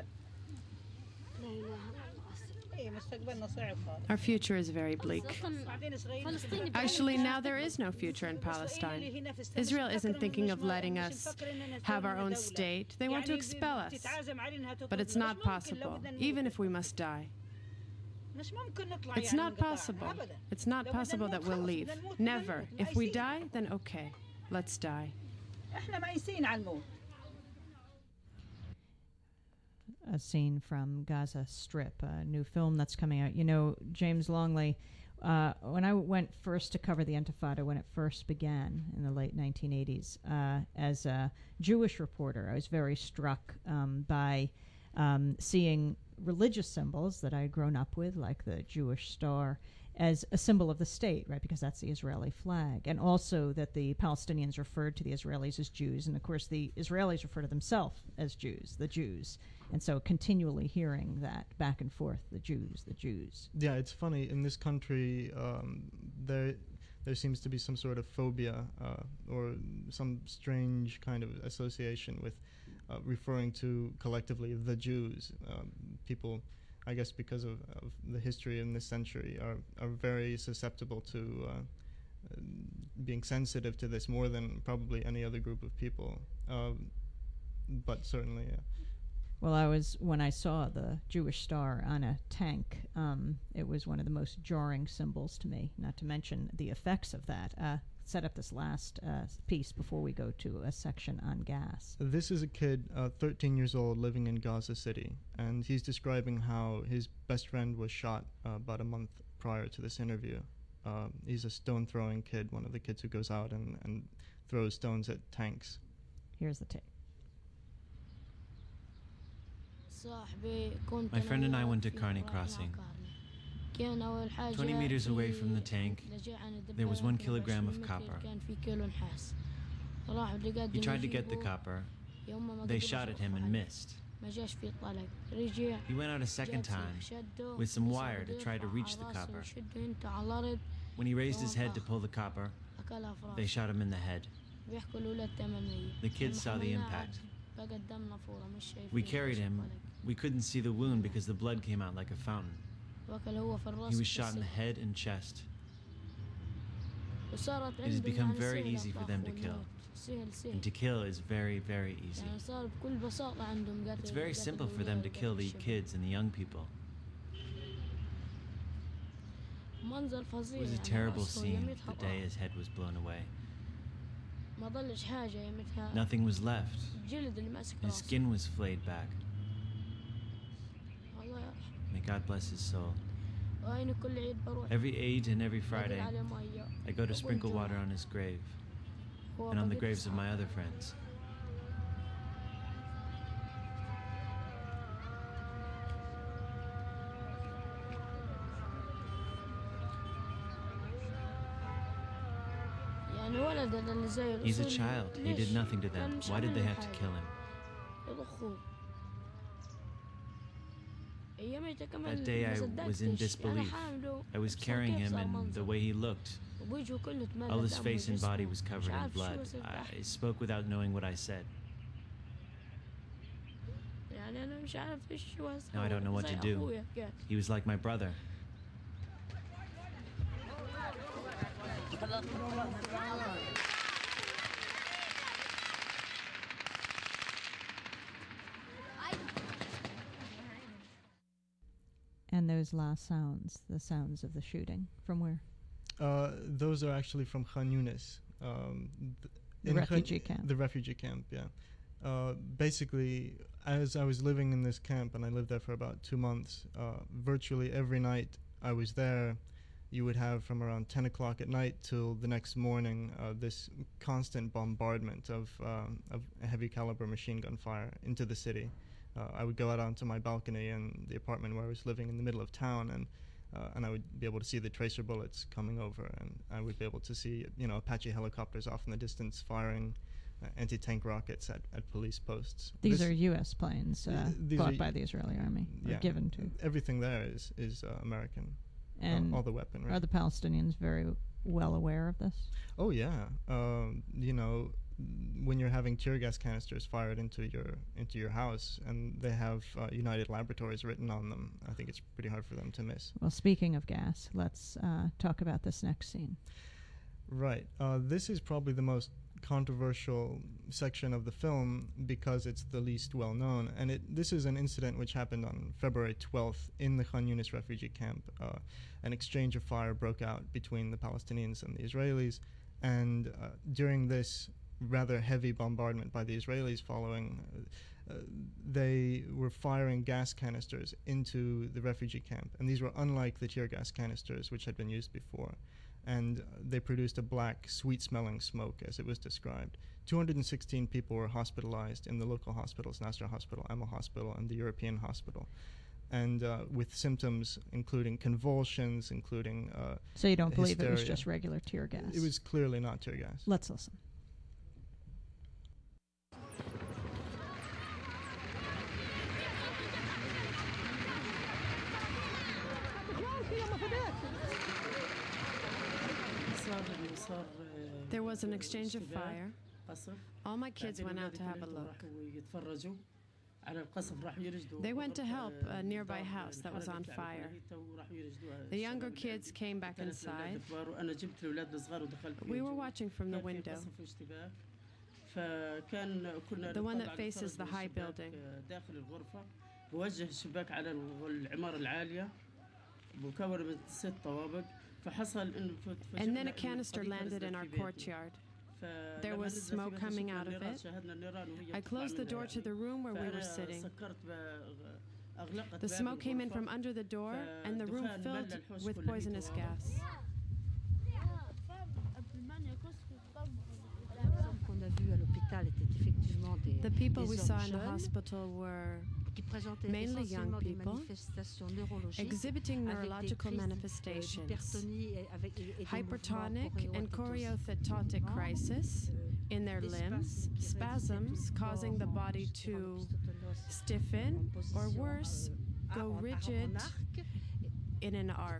Our future is very bleak. Actually, now there is no future in Palestine. Israel isn't thinking of letting us have our own state. They want to expel us. But it's not possible, even if we must die. It's not possible. It's not possible that we'll leave. Never. If we die, then okay. Let's die. a scene from Gaza Strip, a new film that's coming out. You know, James Longley, when I went first to cover the Intifada when it first began in the late 1980s, as a Jewish reporter, I was very struck by seeing religious symbols that I had grown up with, like the Jewish star, as a symbol of the state, right, because that's the Israeli flag, and also that the Palestinians referred to the Israelis as Jews, and of course the Israelis refer to themselves as Jews, the Jews, and so continually hearing that back and forth, the Jews, the Jews. Yeah, it's funny, in this country there seems to be some sort of phobia or some strange kind of association with referring to collectively the Jews. People, I guess because of the history in this century, are very susceptible to being sensitive to this more than probably any other group of people. But certainly, Well, when I saw the Jewish star on a tank, it was one of the most jarring symbols to me, not to mention the effects of that. Set up this last piece before we go to a section on gas. This is a kid, 13 years old, living in Gaza City, and he's describing how his best friend was shot about a month prior to this interview. He's a stone-throwing kid, one of the kids who goes out and throws stones at tanks. Here's the tape. My friend and I went to Carney Crossing. 20 meters away from the tank, there was 1 kilogram of copper. He tried to get the copper. They shot at him and missed. He went out a second time with some wire to try to reach the copper. When he raised his head to pull the copper, they shot him in the head. The kids saw the impact. We carried him. We couldn't see the wound because the blood came out like a fountain. He was shot in the head and chest. It has become very easy for them to kill. And to kill is very, very easy. It's very simple for them to kill the kids and the young people. It was a terrible scene the day his head was blown away. Nothing was left. His skin was flayed back. May God bless his soul. Every Eid and every Friday, I go to sprinkle water on his grave and on the graves of my other friends. He's a child. He did nothing to them. Why did they have to kill him? That day I was in disbelief. I was carrying him, and the way he looked, all his face and body was covered in blood. I spoke without knowing what I said. Now I don't know what to do. He was like my brother. And those last sounds, the sounds of the shooting, from where? Those are actually from Khan Yunis. The refugee camp. The refugee camp, yeah. Basically, as I was living in this camp, and I lived there for about 2 months, virtually every night I was there, you would have from around 10 o'clock at night till the next morning this constant bombardment of heavy caliber machine gun fire into the city. I would go out onto my balcony in the apartment where I was living in the middle of town, and I would be able to see the tracer bullets coming over, and I would be able to see, Apache helicopters off in the distance firing anti-tank rockets at police posts. These are U.S. planes bought by the Israeli army, or given to. Everything there is American, and all the weaponry. Are the Palestinians very well aware of this? Oh yeah, when you're having tear gas canisters fired into your house and they have United Laboratories written on them, I think it's pretty hard for them to miss. Well, speaking of gas, let's talk about this next scene. Right. This is probably the most controversial section of the film because it's the least well known, and this is an incident which happened on February 12th in the Khan Yunis refugee camp. An exchange of fire broke out between the Palestinians and the Israelis, and during this rather heavy bombardment by the Israelis following, they were firing gas canisters into the refugee camp, and these were unlike the tear gas canisters which had been used before, and they produced a black, sweet-smelling smoke, as it was described. 216 people were hospitalized in the local hospitals, Nasser Hospital, Emma Hospital, and the European Hospital, and with symptoms including convulsions, including So you don't believe it was hysteria. just regular tear gas? It was clearly not tear gas. Let's listen. There was an exchange of fire. All my kids went out to have a look. They went to help a nearby house that was on fire. The younger kids came back inside. We were watching from the window, the one that faces the high building. بوجه الشباك على العمارة العالية مكونة من 6 طوابق فحصل إنه And then a canister landed in our courtyard. There was smoke coming out of it. I closed the door to the room where we were sitting. The smoke came in from under the door, and the room filled with poisonous gas. The people we saw in the hospital were mainly young people exhibiting neurological manifestations, hypertonic and choreothetotic crisis in their limbs, spasms causing the body to stiffen or worse, go rigid in an arc.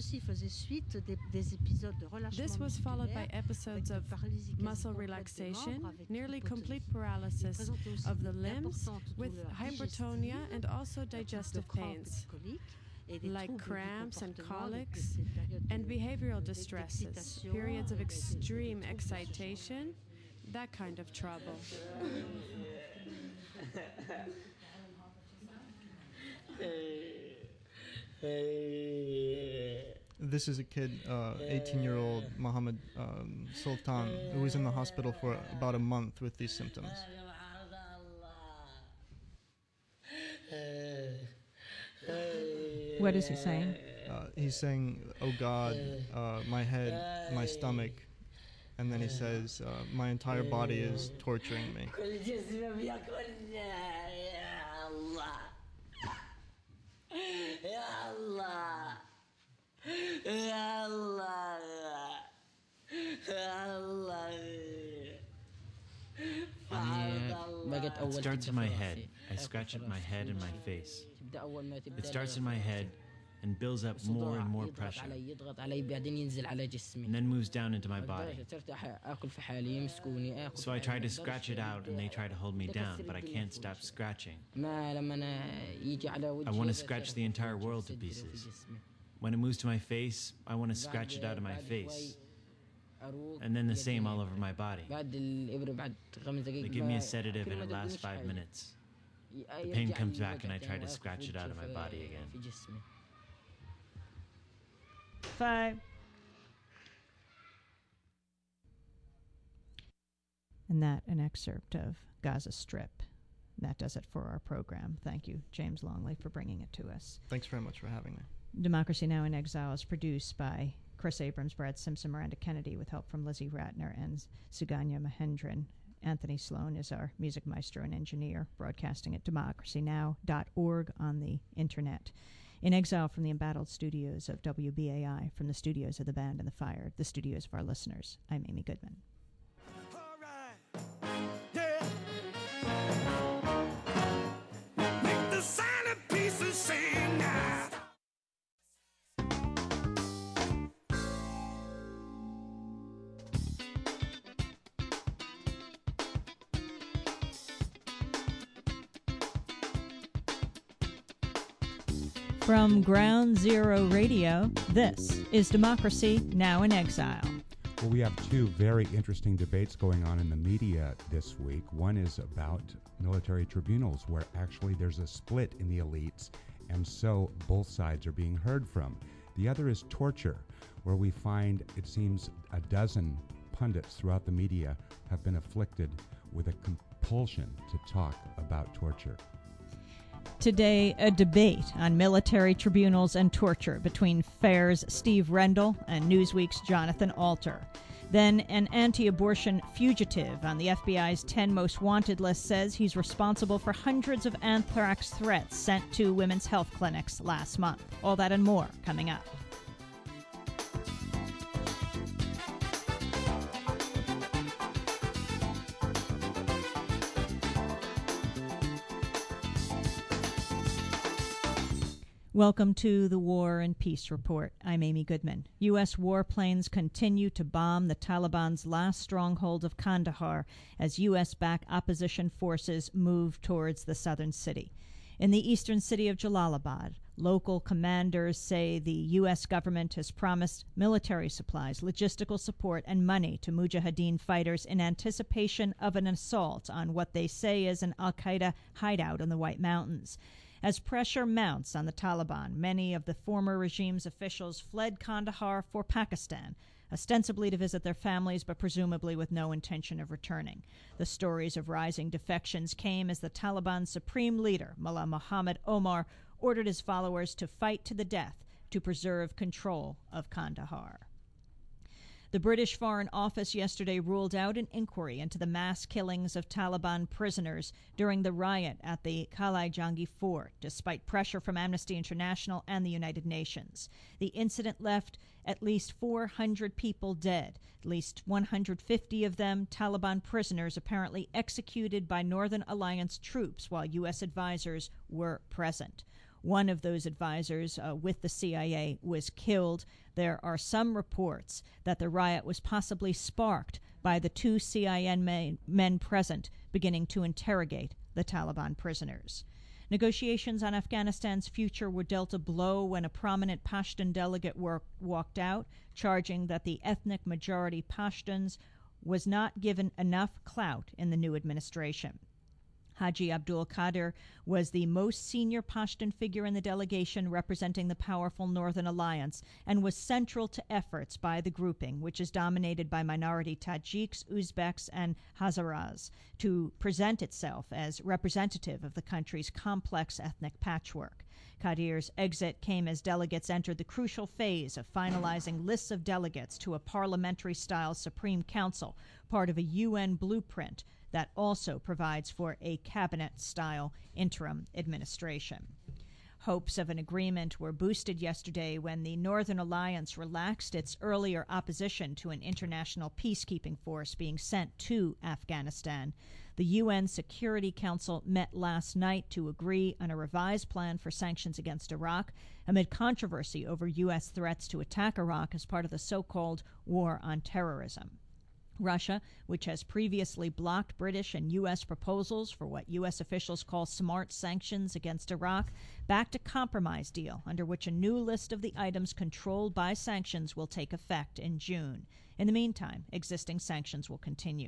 This was followed by episodes of muscle relaxation, nearly complete paralysis of the limbs with hypertonia and also digestive pains, like cramps and colics, and behavioral distresses, periods of extreme excitation, that kind of trouble. This is a kid, 18-year-old Mohammed Sultan, who was in the hospital for about a month with these symptoms. What is he saying? He's saying, "Oh God, my head, my stomach," and then he says, "My entire body is torturing me." It starts in my head. I scratch at my head and my face. It starts in my head and builds up more and more pressure, and then moves down into my body. So I try to scratch it out, and they try to hold me down, but I can't stop scratching. I want to scratch the entire world to pieces. When it moves to my face, I want to scratch it out of my face. And then the same all over my body. They give me a sedative and it lasts 5 minutes. The pain comes back and I try to scratch it out of my body again. 5. And that an excerpt of Gaza Strip. That does it for our program. Thank you, James Longley, for bringing it to us. Thanks very much for having me. Democracy Now! In Exile is produced by Chris Abrams, Brad Simpson, Miranda Kennedy, with help from Lizzie Ratner and Suganya Mahendran. Anthony Sloan is our music maestro and engineer, broadcasting at democracynow.org on the internet. In exile from the embattled studios of WBAI, from the studios of the Band and the Fire, the studios of our listeners, I'm Amy Goodman. Make the silent pieces sing now. From Ground Zero Radio, this is Democracy Now! In Exile. Well, we have two very interesting debates going on in the media this week. One is about military tribunals, where actually there's a split in the elites, and so both sides are being heard from. The other is torture, where we find, it seems, a dozen pundits throughout the media have been afflicted with a compulsion to talk about torture. Today, a debate on military tribunals and torture between FAIR's Steve Rendell and Newsweek's Jonathan Alter. Then, an anti-abortion fugitive on the FBI's 10 most wanted list says he's responsible for hundreds of anthrax threats sent to women's health clinics last month. All that and more coming up. Welcome to the War and Peace Report. I'm Amy Goodman. U.S. warplanes continue to bomb the Taliban's last stronghold of Kandahar as U.S.-backed opposition forces move towards the southern city. In the eastern city of Jalalabad, local commanders say the U.S. government has promised military supplies, logistical support, and money to Mujahideen fighters in anticipation of an assault on what they say is an al-Qaeda hideout in the White Mountains. As pressure mounts on the Taliban, many of the former regime's officials fled Kandahar for Pakistan, ostensibly to visit their families, but presumably with no intention of returning. The stories of rising defections came as the Taliban's supreme leader, Mullah Muhammad Omar, ordered his followers to fight to the death to preserve control of Kandahar. The British Foreign Office yesterday ruled out an inquiry into the mass killings of Taliban prisoners during the riot at the Kalai Jangi Fort, despite pressure from Amnesty International and the United Nations. The incident left at least 400 people dead, at least 150 of them Taliban prisoners apparently executed by Northern Alliance troops while U.S. advisors were present. One of those advisors with the CIA was killed. There are some reports that the riot was possibly sparked by the two CIA men present beginning to interrogate the Taliban prisoners. Negotiations on Afghanistan's future were dealt a blow when a prominent Pashtun delegate walked out, charging that the ethnic majority Pashtuns was not given enough clout in the new administration. Haji Abdul Qadir was the most senior Pashtun figure in the delegation representing the powerful Northern Alliance and was central to efforts by the grouping, which is dominated by minority Tajiks, Uzbeks, and Hazaras, to present itself as representative of the country's complex ethnic patchwork. Qadir's exit came as delegates entered the crucial phase of finalizing lists of delegates to a parliamentary-style Supreme Council, part of a UN blueprint that also provides for a cabinet-style interim administration. Hopes of an agreement were boosted yesterday when the Northern Alliance relaxed its earlier opposition to an international peacekeeping force being sent to Afghanistan. The UN Security Council met last night to agree on a revised plan for sanctions against Iraq amid controversy over U.S. threats to attack Iraq as part of the so-called war on terrorism. Russia, which has previously blocked British and U.S. proposals for what U.S. officials call smart sanctions against Iraq, backed a compromise deal under which a new list of the items controlled by sanctions will take effect in June. In the meantime, existing sanctions will continue.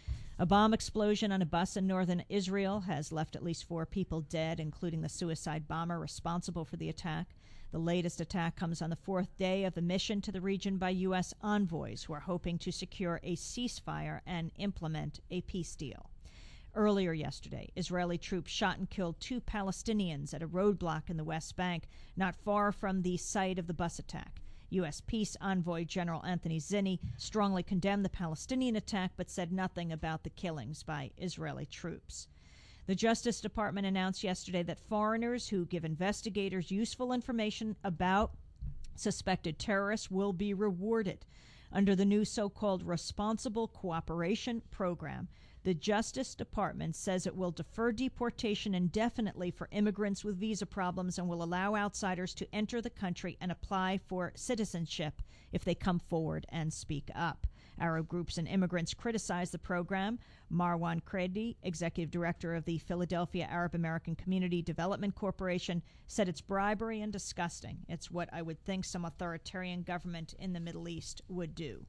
A bomb explosion on a bus in northern Israel has left at least 4 people dead, including the suicide bomber responsible for the attack. The latest attack comes on the 4th day of the mission to the region by U.S. envoys who are hoping to secure a ceasefire and implement a peace deal. Earlier yesterday, Israeli troops shot and killed 2 Palestinians at a roadblock in the West Bank, not far from the site of the bus attack. U.S. Peace Envoy General Anthony Zinni strongly condemned the Palestinian attack but said nothing about the killings by Israeli troops. The Justice Department announced yesterday that foreigners who give investigators useful information about suspected terrorists will be rewarded. Under the new so-called Responsible Cooperation Program, the Justice Department says it will defer deportation indefinitely for immigrants with visa problems and will allow outsiders to enter the country and apply for citizenship if they come forward and speak up. Arab groups and immigrants criticized the program. Marwan Kredi, executive director of the Philadelphia Arab American Community Development Corporation, said it's bribery and disgusting. It's what I would think some authoritarian government in the Middle East would do.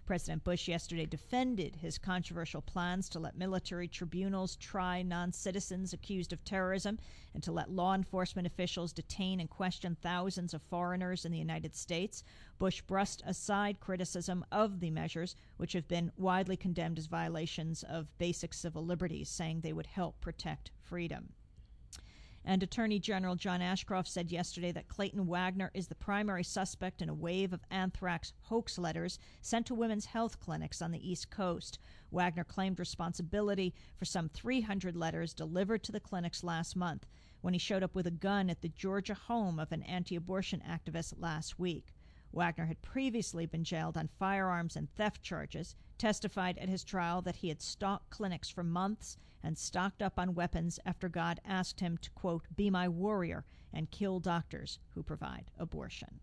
President Bush yesterday defended his controversial plans to let military tribunals try non-citizens accused of terrorism and to let law enforcement officials detain and question thousands of foreigners in the United States. Bush brushed aside criticism of the measures, which have been widely condemned as violations of basic civil liberties, saying they would help protect freedom. And Attorney General John Ashcroft said yesterday that Clayton Wagner is the primary suspect in a wave of anthrax hoax letters sent to women's health clinics on the East Coast. Wagner claimed responsibility for some 300 letters delivered to the clinics last month when he showed up with a gun at the Georgia home of an anti-abortion activist last week. Wagner had previously been jailed on firearms and theft charges, testified at his trial that he had stalked clinics for months and stocked up on weapons after God asked him to, quote, be my warrior and kill doctors who provide abortion.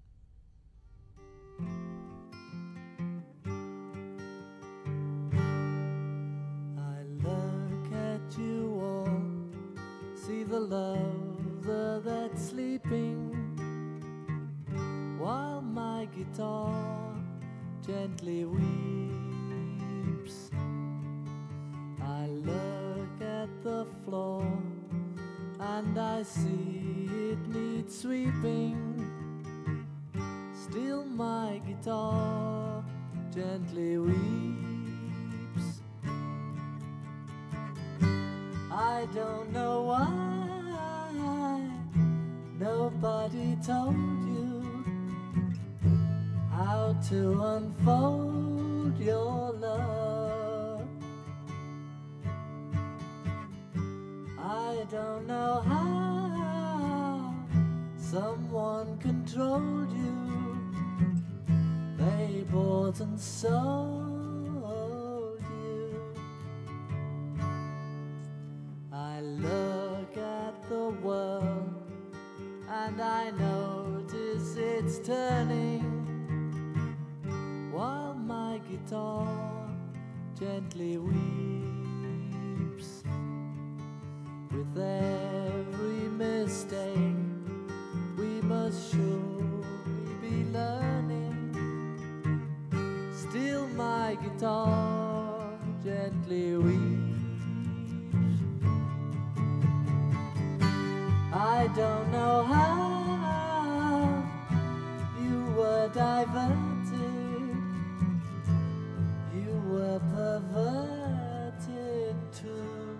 I look at you all, see the lover that's sleeping, while my guitar gently weeps. I look at the floor and I see it needs sweeping. Still my guitar gently weeps. I don't know why nobody told you how to unfold your love. I don't know how someone controlled you. They bought and sold you. I look at the world and I notice it's turning, while my guitar gently weeps. With every mistake we must surely be learning. Still my guitar gently weeps. I don't know how you were diverted, you were perverted too.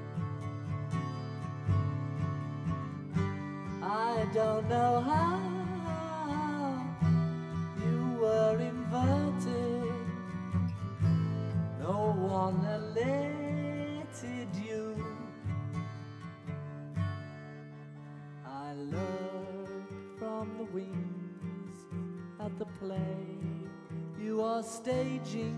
I don't know how you were inverted, no one elected you. I look from the wings at the play you are staging,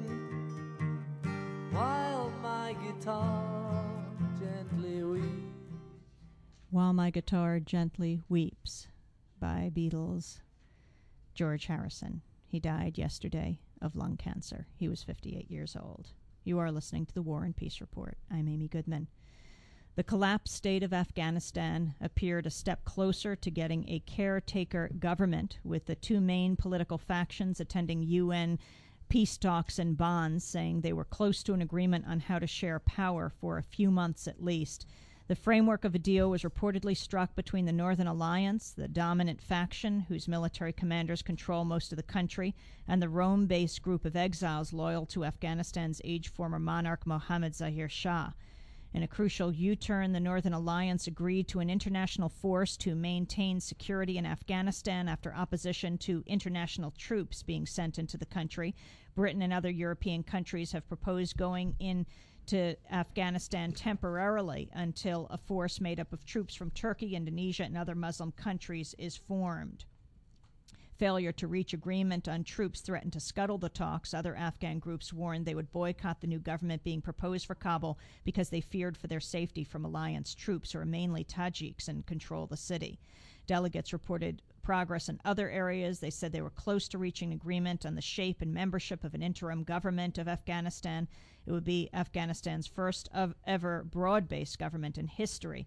while my guitar gently weeps. While My Guitar Gently Weeps by Beatles' George Harrison. He died yesterday of lung cancer. He was 58 years old. You are listening to the War and Peace Report. I'm Amy Goodman. The collapsed state of Afghanistan appeared a step closer to getting a caretaker government, with the two main political factions attending UN peace talks in Bonn, saying they were close to an agreement on how to share power for a few months at least. The framework of a deal was reportedly struck between the Northern Alliance, the dominant faction whose military commanders control most of the country, and the Rome-based group of exiles loyal to Afghanistan's aged former monarch Mohammad Zahir Shah. In a crucial U-turn, the Northern Alliance agreed to an international force to maintain security in Afghanistan after opposition to international troops being sent into the country. Britain and other European countries have proposed going into Afghanistan temporarily until a force made up of troops from Turkey, Indonesia, and other Muslim countries is formed. Failure to reach agreement on troops threatened to scuttle the talks. Other Afghan groups warned they would boycott the new government being proposed for Kabul because they feared for their safety from alliance troops, who are mainly Tajiks and control the city. Delegates reported progress in other areas. They said they were close to reaching agreement on the shape and membership of an interim government of Afghanistan. It would be Afghanistan's first ever broad-based government in history.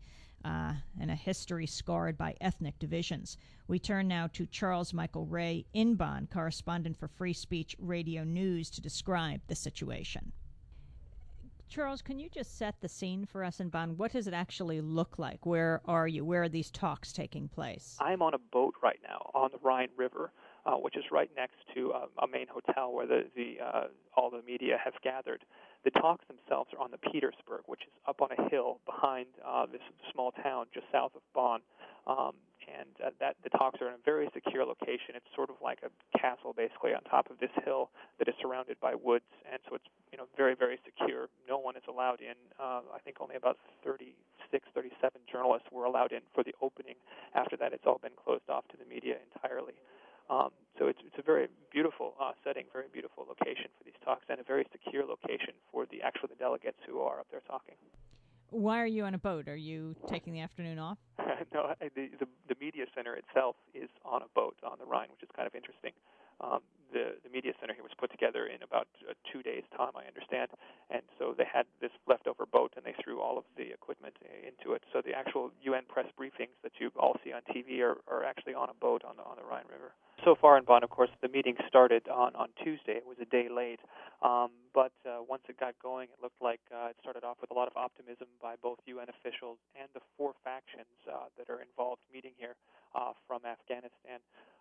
and a history scarred by ethnic divisions. We turn now to Charles Michael Ray in Bonn, correspondent for Free Speech Radio News, to describe the situation. Charles, can you just set the scene for us in Bonn? What does it actually look like? Where are you? Where are these talks taking place? I'm on a boat right now on the Rhine River, which is right next to a main hotel where all the media have gathered. The talks themselves are on the Petersberg, which is up on a hill behind this small town just south of Bonn. The talks are in a very secure location. It's sort of like a castle, basically, on top of this hill that is surrounded by woods, and so it's very, very secure. No one is allowed in. I think only about 36, 37 journalists were allowed in for the opening. After that, it's all been closed off to the media entirely. So it's a very beautiful setting, very beautiful location for these talks, and a very secure location for the delegates who are up there talking. Why are you on a boat? Are you taking the afternoon off? No, the media center itself is on a boat on the Rhine, which is kind of interesting. The media center here was put together in about 2 days' time, I understand, and so they had this leftover boat, and they threw all of the equipment into it. So the actual UN press briefings that you all see on TV are actually on a boat on the Rhine River. So far in Bonn, of course, the meeting started on Tuesday. It was a day late, but once it got going, it looked like it started off with a lot of optimism by both UN officials and the four factions that are involved meeting here from Afghanistan.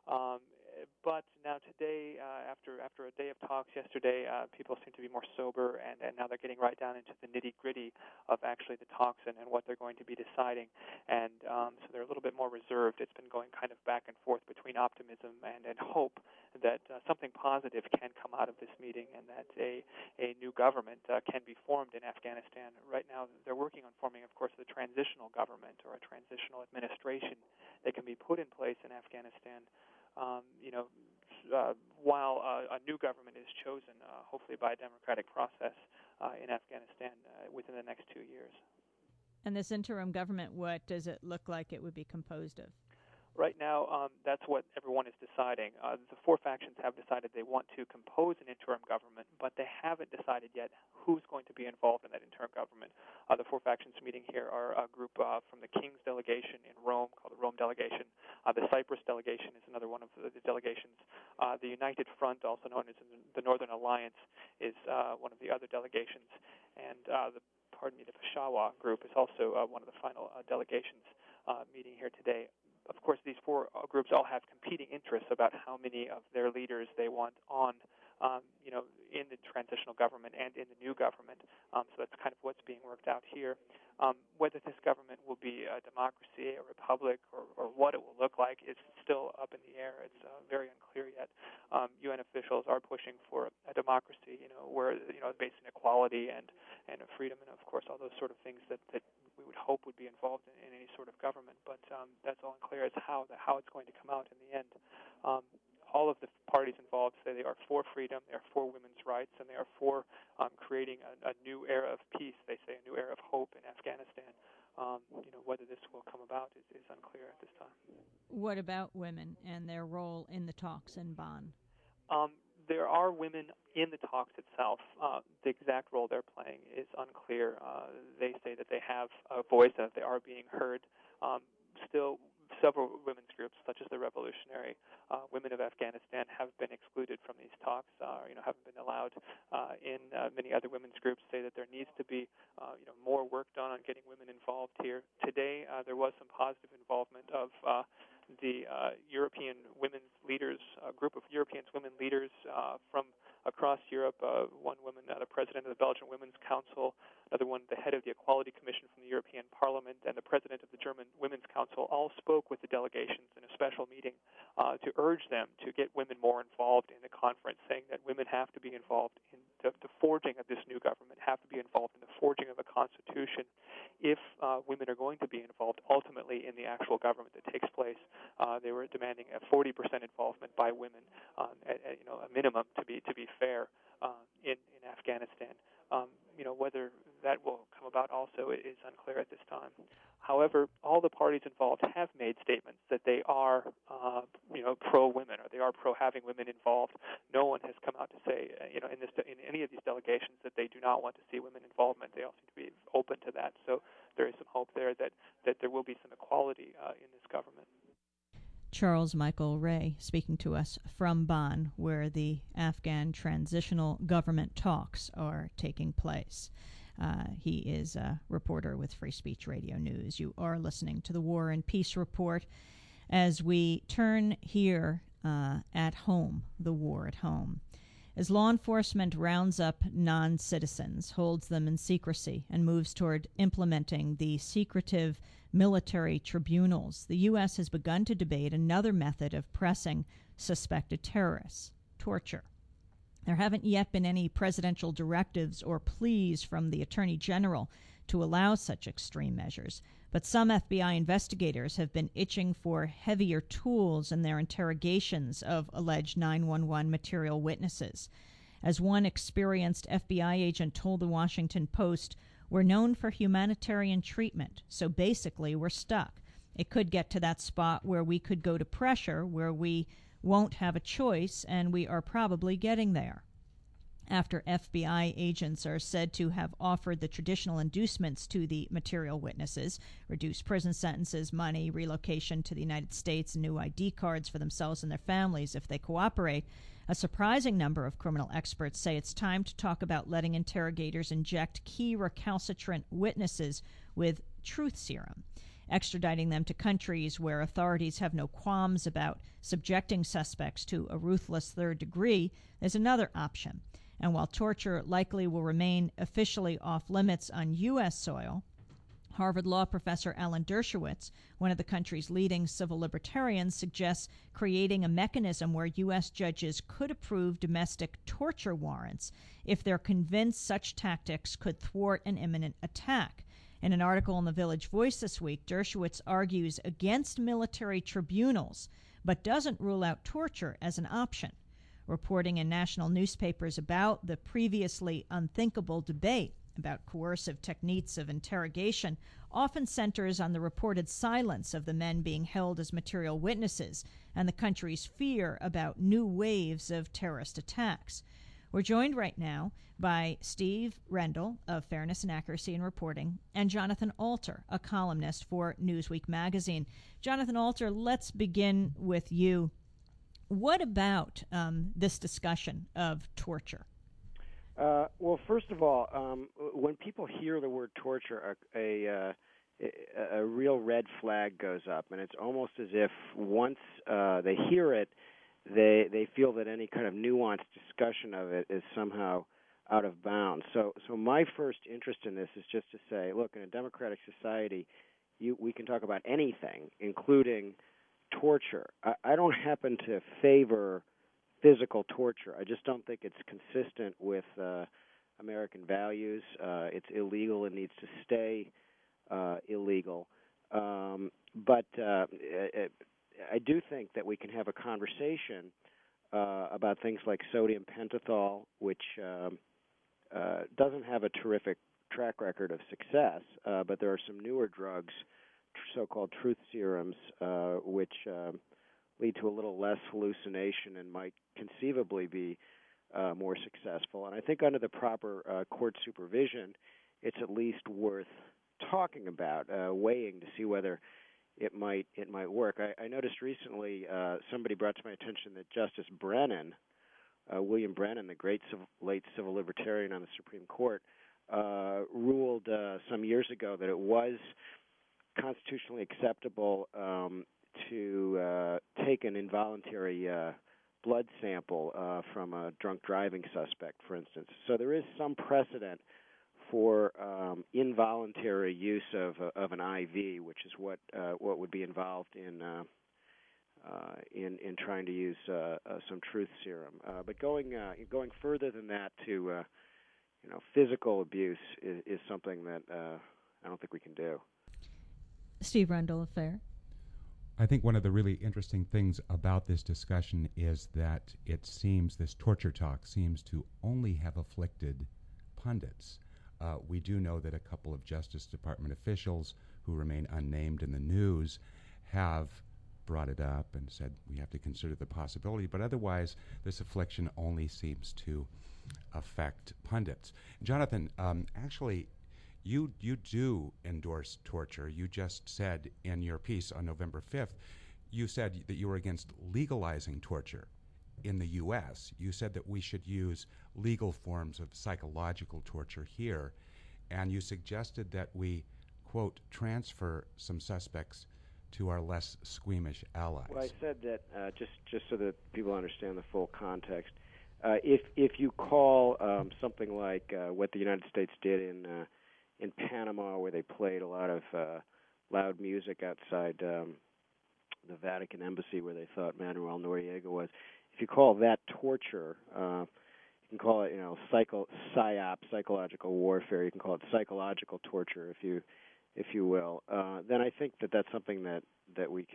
But now today, after a day of talks yesterday, people seem to be more sober, and now they're getting right down into the nitty-gritty of actually the talks and what they're going to be deciding. And so they're a little bit more reserved. It's been going kind of back and forth between optimism and hope that something positive can come out of this meeting and that a new government can be formed in Afghanistan. Right now, they're working on forming, of course, the transitional government or a transitional administration that can be put in place in Afghanistan while a new government is chosen, hopefully by a democratic process in Afghanistan within the next 2 years. And this interim government, what does it look like it would be composed of? Right now, that's what everyone is deciding. The four factions have decided they want to compose an interim government, but they haven't decided yet who's going to be involved in that interim government. The four factions meeting here are a group from the King's delegation in Rome, called the Rome delegation. The Cyprus delegation is another one of the delegations. The United Front, also known as the Northern Alliance, is one of the other delegations. And the Peshawar group is also one of the final delegations meeting here today. Of course, these four groups all have competing interests about how many of their leaders they want on, in the transitional government and in the new government. So that's kind of what's being worked out here. Whether this government will be a democracy, a republic, or what it will look like is still up in the air. It's very unclear yet. UN officials are pushing for a democracy, where based in equality and freedom, and of course all those sort of things that we would hope would be involved in any sort of government. But that's all unclear as how it's going to come out in the end. All of the parties involved say they are for freedom, they are for women's rights, and they are for creating a new era of peace. They say a new era of hope in Afghanistan. Whether this will come about is unclear at this time. What about women and their role in the talks in Bonn? There are women in the talks itself. The exact role they're playing is unclear. They say that they have a voice and that they are being heard. Still, several women's groups, such as the Revolutionary Women of Afghanistan, have been excluded from these talks. Haven't been allowed in. Many other women's groups say that there needs to be, more work done on getting women involved here. Today, there was some positive involvement of the European women's leaders, a group of European women leaders from across Europe. One woman, the president of the Belgian Women's Council, another one, the head of the Equality Commission from the European Parliament, and the president of the German Women's Council all spoke with the delegations in a special meeting to urge them to get women more involved in the conference, saying that women have to be involved in the forging of this new government, have to be involved in the forging of a constitution. If women are going to be involved ultimately in the actual government that takes place, they were demanding a 40% involvement by women, a minimum to be fair in Afghanistan. Whether that will come about also is unclear at this time. However, all the parties involved have made statements that they are, pro-women, or they are pro-having women involved. No one has come out to say, in any of these delegations, that they do not want to see women involvement. They all seem to be open to that. So there is some hope there that there will quality in this government. Charles Michael Ray speaking to us from Bonn, where the Afghan transitional government talks are taking place. He is a reporter with Free Speech Radio News. You are listening to the War and Peace Report as we turn here at home, the war at home. As law enforcement rounds up non-citizens, holds them in secrecy, and moves toward implementing the secretive military tribunals, the U.S. has begun to debate another method of pressing suspected terrorists: torture. There haven't yet been any presidential directives or pleas from the Attorney General to allow such extreme measures, but some FBI investigators have been itching for heavier tools in their interrogations of alleged 911 material witnesses. As one experienced FBI agent told the Washington Post, "We're known for humanitarian treatment, so basically we're stuck. It could get to that spot where we could go to pressure, where we won't have a choice, and we are probably getting there." After FBI agents are said to have offered the traditional inducements to the material witnesses, reduced prison sentences, money, relocation to the United States, and new ID cards for themselves and their families if they cooperate, a surprising number of criminal experts say it's time to talk about letting interrogators inject key recalcitrant witnesses with truth serum. Extraditing them to countries where authorities have no qualms about subjecting suspects to a ruthless third degree is another option. And while torture likely will remain officially off limits on U.S. soil, Harvard Law professor Alan Dershowitz, one of the country's leading civil libertarians, suggests creating a mechanism where U.S. judges could approve domestic torture warrants if they're convinced such tactics could thwart an imminent attack. In an article in the Village Voice this week, Dershowitz argues against military tribunals, but doesn't rule out torture as an option. Reporting in national newspapers about the previously unthinkable debate about coercive techniques of interrogation often centers on the reported silence of the men being held as material witnesses and the country's fear about new waves of terrorist attacks. We're joined right now by Steve Rendell of Fairness and Accuracy in Reporting and Jonathan Alter, a columnist for Newsweek magazine. Jonathan Alter, let's begin with you. What about this discussion of torture? Well, first of all, when people hear the word torture, a real red flag goes up, and it's almost as if once they hear it, they feel that any kind of nuanced discussion of it is somehow out of bounds. So my first interest in this is just to say, look, in a democratic society, we can talk about anything, including torture. I don't happen to favor physical torture. I just don't think it's consistent with American values. It's illegal and needs to stay illegal. But I do think that we can have a conversation about things like sodium pentothal, which doesn't have a terrific track record of success, but there are some newer drugs, so-called truth serums, which lead to a little less hallucination and might conceivably be more successful. And I think under the proper court supervision, it's at least worth talking about, weighing to see whether it might work. I noticed recently somebody brought to my attention that Justice Brennan, William Brennan, the great late civil libertarian on the Supreme Court, ruled some years ago that it was constitutionally acceptable to take an involuntary blood sample from a drunk driving suspect, for instance. So there is some precedent for involuntary use of an IV, which is what would be involved in trying to use some truth serum. But going further than that to physical abuse is something that I don't think we can do. Steve Rendell of FAIR. I think one of the really interesting things about this discussion is that it seems this torture talk seems to only have afflicted pundits. We do know that a couple of Justice Department officials who remain unnamed in the news have brought it up and said we have to consider the possibility, but otherwise this affliction only seems to affect pundits. Jonathan, actually, You do endorse torture. You just said in your piece on November 5th, you said that you were against legalizing torture in the U.S. You said that we should use legal forms of psychological torture here, and you suggested that we, quote, transfer some suspects to our less squeamish allies. Well, I said that just so that people understand the full context. If you call something like what the United States did in Panama, where they played a lot of loud music outside the Vatican embassy, where they thought Manuel Noriega was, if you call that torture, you can call it, psyop, psychological warfare. You can call it psychological torture, if you will. Then I think that that's something that we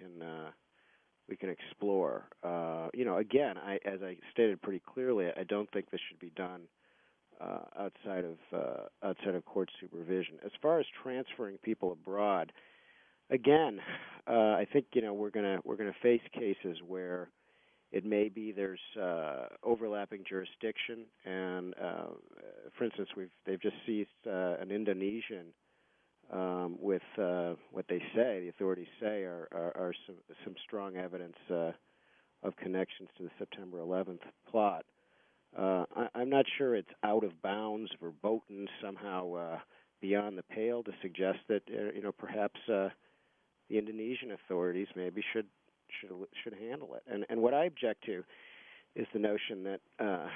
can explore. Again, as I stated pretty clearly, I don't think this should be done outside of court supervision. As far as transferring people abroad, again, I think we're gonna face cases where it may be there's overlapping jurisdiction, and for instance, they've just seized an Indonesian with what they say, the authorities say, are some strong evidence of connections to the September 11th plot. I'm not sure it's out of bounds, verboten, somehow beyond the pale to suggest that perhaps the Indonesian authorities maybe should handle it. And what I object to is the notion that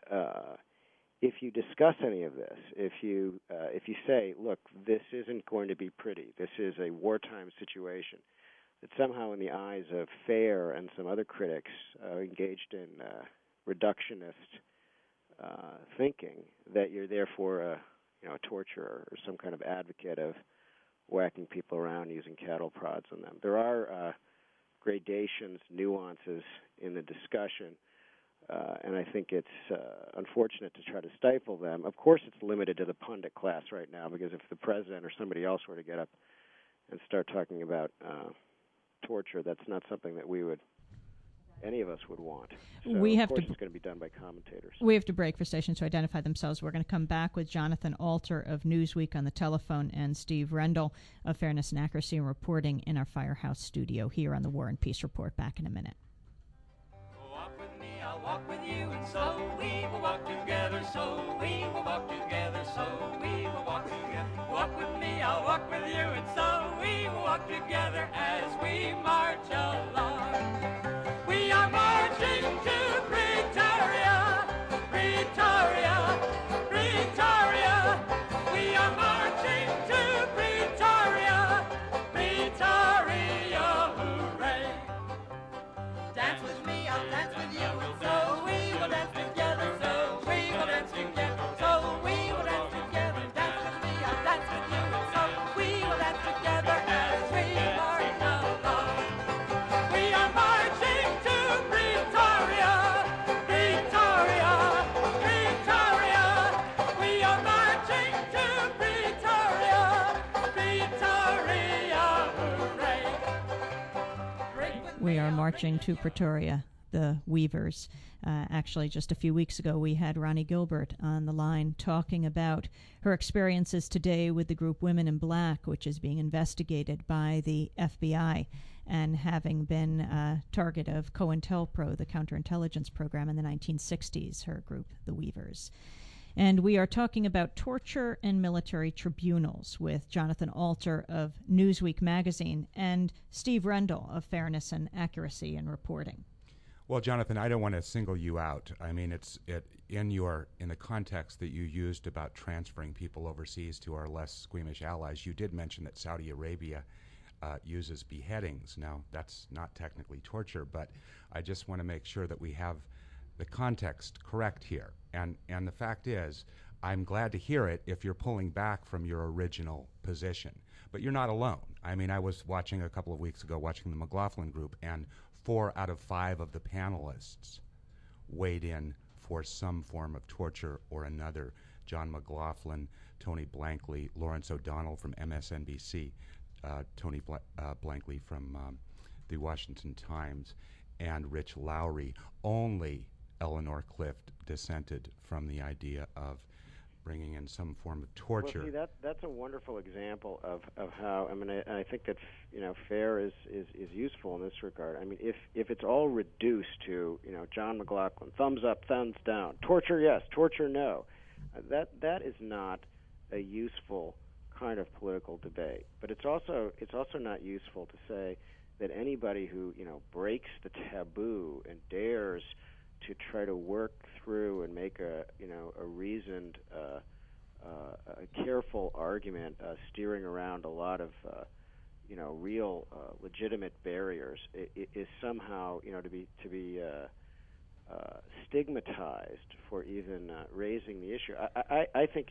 if you discuss any of this, if you say, look, this isn't going to be pretty, this is a wartime situation, that somehow in the eyes of FAIR and some other critics engaged in reductionist thinking, that you're therefore a torturer or some kind of advocate of whacking people around using cattle prods on them. There are gradations, nuances in the discussion, and I think it's unfortunate to try to stifle them. Of course, it's limited to the pundit class right now, because if the president or somebody else were to get up and start talking about torture, that's not something that any of us would want. So we have of course to, it's going to be done by commentators. We have to break for stations to identify themselves. We're going to come back with Jonathan Alter of Newsweek on the telephone and Steve Rendell of Fairness and Accuracy and Reporting in our Firehouse studio here on the War and Peace Report. Back in a minute. Walk with me, I'll walk with you, and so we will walk together, so we will walk together, so we will walk together. Walk with me, I'll walk with you, and so we will walk together as we march along. We are marching to Pretoria, Pretoria, Pretoria. We are marching to Pretoria, Pretoria, hooray. Dance with me, I'll dance with you, and so we will dance together, so we will dance together, so we will dance together. Dance with me, I'll dance with you, and so we will dance together as we march along. We are marching to Pretoria, Pretoria, Pretoria. We are marching to Pretoria, Pretoria, hooray. We are marching to Pretoria, the Weavers. Actually, just a few weeks ago, we had Ronnie Gilbert on the line talking about her experiences today with the group Women in Black, which is being investigated by the FBI and having been a target of COINTELPRO, the counterintelligence program in the 1960s, her group, the Weavers. And we are talking about torture and military tribunals with Jonathan Alter of Newsweek magazine and Steve Rendell of Fairness and Accuracy in Reporting. Well, Jonathan, I don't want to single you out. I mean, in the context that you used about transferring people overseas to our less squeamish allies, you did mention that Saudi Arabia uses beheadings. Now, that's not technically torture, but I just want to make sure that we have the context correct here. And the fact is, I'm glad to hear it if you're pulling back from your original position. But you're not alone. I mean, I was watching a couple of weeks ago, watching the McLaughlin Group, and 4 out of 5 of the panelists weighed in for some form of torture or another. John McLaughlin, Tony Blankley, Lawrence O'Donnell from MSNBC, Tony Blankley from the Washington Times, and Rich Lowry. Only Eleanor Clift dissented from the idea of bringing in some form of torture. Well, see, that's a wonderful example of how, I mean, I think that, FAIR is useful in this regard. I mean, if it's all reduced to, John McLaughlin, thumbs up, thumbs down, torture yes, torture no, that is not a useful kind of political debate. But it's also not useful to say that anybody who, breaks the taboo and dares to try to work through and make a reasoned, a careful argument, steering around a lot of, real legitimate barriers, is somehow, to be stigmatized for even raising the issue. I think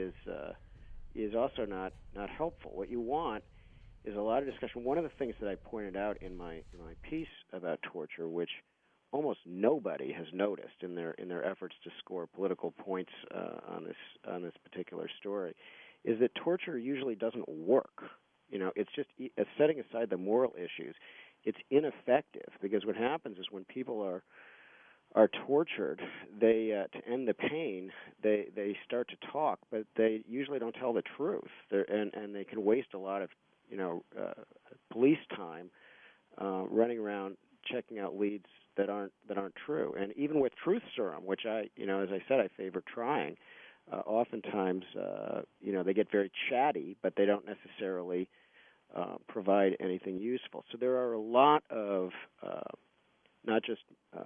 is also not helpful. What you want is a lot of discussion. One of the things that I pointed out in my piece about torture, which almost nobody has noticed in their efforts to score political points on this particular story, is that torture usually doesn't work. It's just setting aside the moral issues, it's ineffective, because what happens is when people are tortured, they to end the pain, they start to talk, but they usually don't tell the truth, and they can waste a lot of police time running around checking out leads that aren't true. And even with truth serum, which as I said, I favor trying, oftentimes they get very chatty, but they don't necessarily provide anything useful. So there are a lot of not just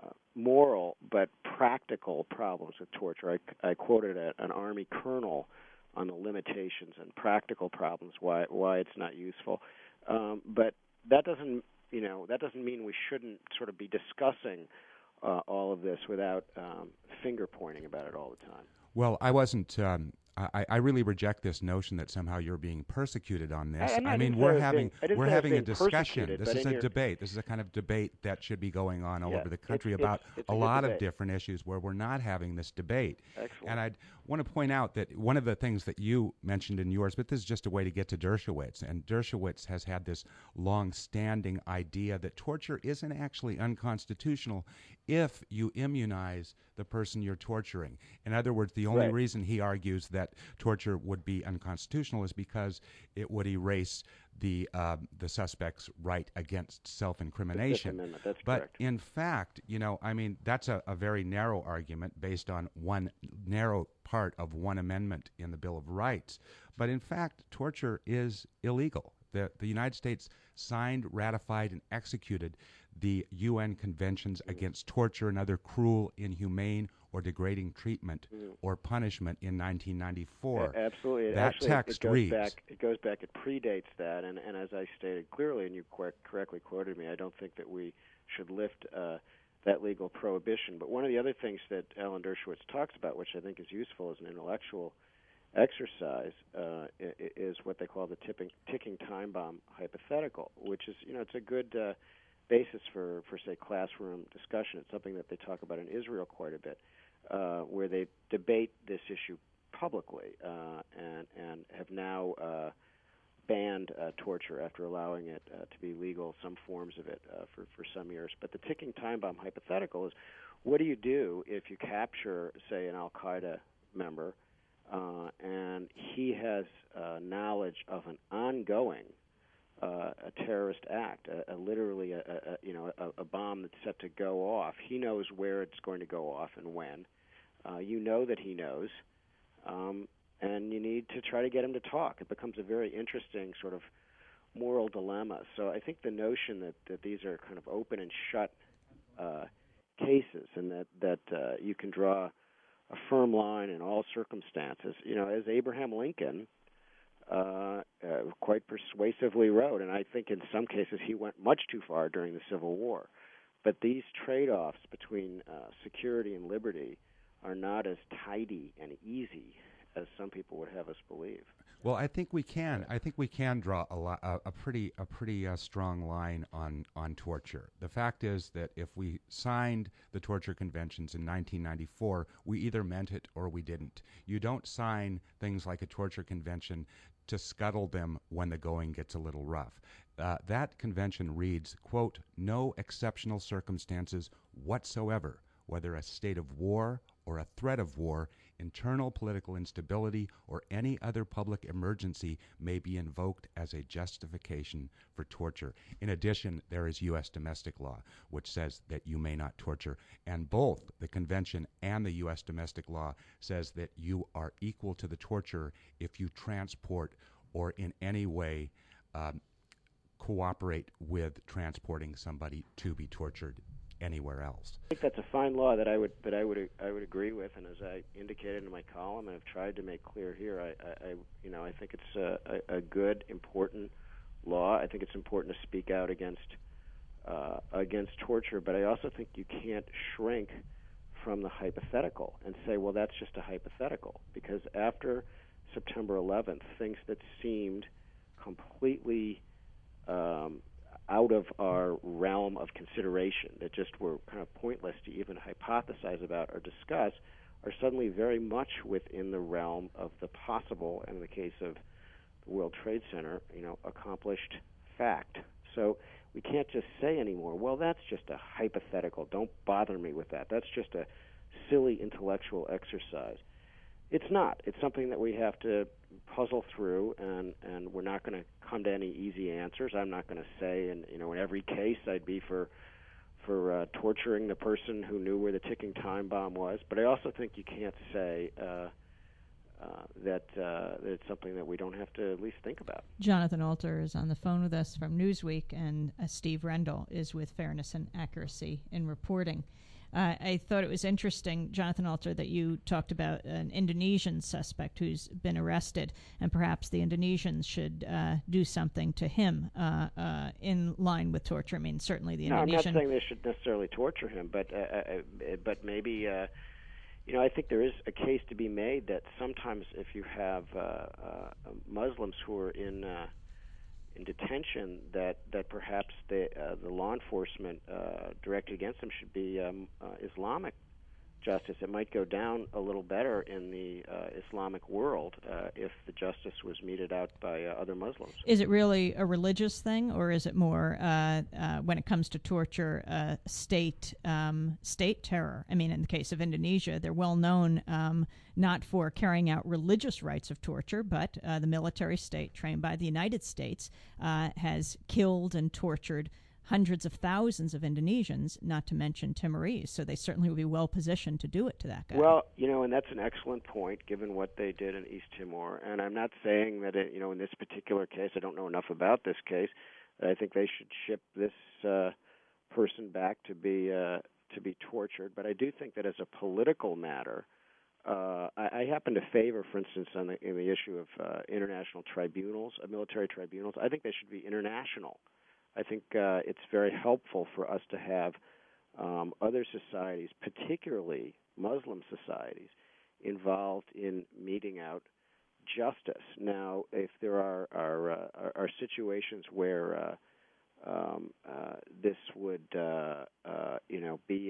moral but practical problems with torture. I quoted an Army colonel on the limitations and practical problems why it's not useful. But that doesn't mean we shouldn't sort of be discussing all of this without finger pointing about it all the time. Well, I wasn't. I really reject this notion that somehow you're being persecuted on this. I mean, we're having a discussion. This is a debate. This is a kind of debate that should be going on all over the country about a lot of different issues where we're not having this debate. Excellent. And I'd want to point out that one of the things that you mentioned in yours, but this is just a way to get to Dershowitz, and Dershowitz has had this long-standing idea that torture isn't actually unconstitutional if you immunize the person you're torturing. In other words, the only reason he argues that torture would be unconstitutional is because it would erase the suspect's right against self-incrimination. That's but correct. in fact, that's a very narrow argument based on one narrow part of one amendment in the Bill of Rights. But in fact, torture is illegal. The United States signed, ratified, and executed the UN Conventions against torture and other cruel, inhumane, or degrading treatment or punishment in 1994. Absolutely. That text reads. It goes back. It predates that, and as I stated clearly, and you correctly quoted me, I don't think that we should lift that legal prohibition. But one of the other things that Alan Dershowitz talks about, which I think is useful as an intellectual exercise, is what they call the ticking time bomb hypothetical, which is, it's a good basis for say, classroom discussion. It's something that they talk about in Israel quite a bit, where they debate this issue publicly and have now banned torture after allowing it to be legal, some forms of it, for some years. But the ticking time bomb hypothetical is, what do you do if you capture, say, an Al-Qaeda member, and he has knowledge of an ongoing a terrorist act, literally a bomb that's set to go off. He knows where it's going to go off and when. You know that he knows, and you need to try to get him to talk. It becomes a very interesting sort of moral dilemma. So I think the notion that these are kind of open and shut cases, and that you can draw a firm line in all circumstances, as Abraham Lincoln quite persuasively wrote, and I think in some cases he went much too far during the Civil War. But these trade-offs between security and liberty are not as tidy and easy as some people would have us believe. Well, I think we can. I think we can draw a pretty strong line on torture. The fact is that if we signed the torture conventions in 1994, we either meant it or we didn't. You don't sign things like a torture convention to scuttle them when the going gets a little rough. That convention reads, quote, "No exceptional circumstances whatsoever, whether a state of war or a threat of war, internal political instability, or any other public emergency may be invoked as a justification for torture. In addition, there is U.S. domestic law, which says that you may not torture, and both the convention and the U.S. domestic law says that you are equal to the torture if you transport or in any way cooperate with transporting somebody to be tortured anywhere else. I think that's a fine law that I would agree with, and as I indicated in my column, and I've tried to make clear here, I think it's a good, important law. I think it's important to speak out against torture, but I also think you can't shrink from the hypothetical and say, well, that's just a hypothetical, because after September 11th, things that seemed completely out of our realm of consideration, that just were kind of pointless to even hypothesize about or discuss, are suddenly very much within the realm of the possible, and in the case of the World Trade Center, accomplished fact. So we can't just say anymore, well, that's just a hypothetical. Don't bother me with that. That's just a silly intellectual exercise. It's not. It's something that we have to puzzle through, and we're not going to come to any easy answers. I'm not going to say, in every case I'd be for torturing the person who knew where the ticking time bomb was. But I also think you can't say that it's something that we don't have to at least think about. Jonathan Alter is on the phone with us from Newsweek, and Steve Rendell is with Fairness and Accuracy in Reporting. I thought it was interesting, Jonathan Alter, that you talked about an Indonesian suspect who's been arrested, and perhaps the Indonesians should do something to him in line with torture. I mean, certainly the Indonesian... No, I'm not saying they should necessarily torture him, but maybe... I think there is a case to be made that sometimes if you have Muslims who are in detention, that perhaps the law enforcement directed against them should be Islamic justice. It might go down a little better in the Islamic world if the justice was meted out by other Muslims. Is it really a religious thing, or is it more, when it comes to torture, state terror? I mean, in the case of Indonesia, they're well known not for carrying out religious rites of torture, but the military state trained by the United States has killed and tortured hundreds of thousands of Indonesians, not to mention Timorese. So they certainly would be well positioned to do it to that guy. Well, and that's an excellent point, given what they did in East Timor. And I'm not saying that, in this particular case, I don't know enough about this case, that I think they should ship this person back to be tortured. But I do think that as a political matter, I happen to favor, for instance, in the issue of international tribunals, military tribunals. I think they should be international. I think it's very helpful for us to have other societies, particularly Muslim societies, involved in meting out justice. Now, if there are situations where this would be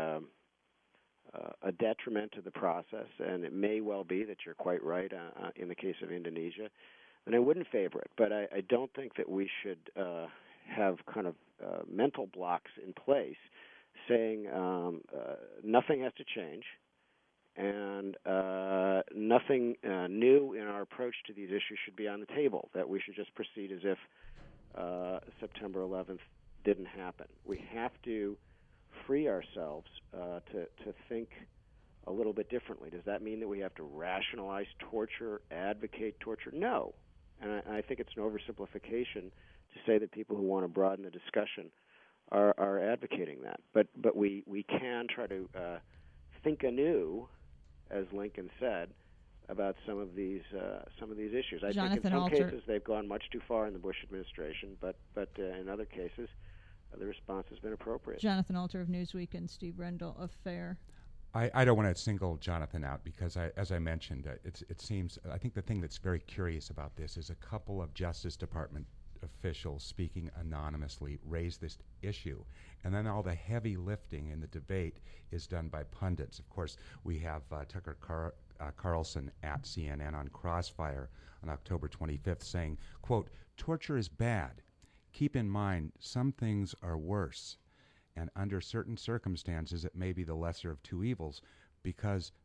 a detriment to the process, and it may well be that you're quite right in the case of Indonesia, then I wouldn't favor it. But I don't think that we should have kind of mental blocks in place saying nothing has to change and nothing new in our approach to these issues should be on the table, that we should just proceed as if September 11th didn't happen. We have to free ourselves to think a little bit differently. Does that mean that we have to rationalize torture, advocate torture? No. And I think it's an oversimplification to say that people who want to broaden the discussion are advocating that. But we can try to think anew, as Lincoln said, about some of these issues. I think in some cases they've gone much too far in the Bush administration, but in other cases the response has been appropriate. Jonathan Alter of Newsweek and Steve Rendell of FAIR. I don't want to single Jonathan out because, as I mentioned, it seems, I think the thing that's very curious about this is a couple of Justice Department officials speaking anonymously raise this issue, and then all the heavy lifting in the debate is done by pundits. Of course, we have Tucker Carlson at CNN on Crossfire on October 25th saying, quote, "Torture is bad. Keep in mind, some things are worse. And under certain circumstances, it may be the lesser of two evils because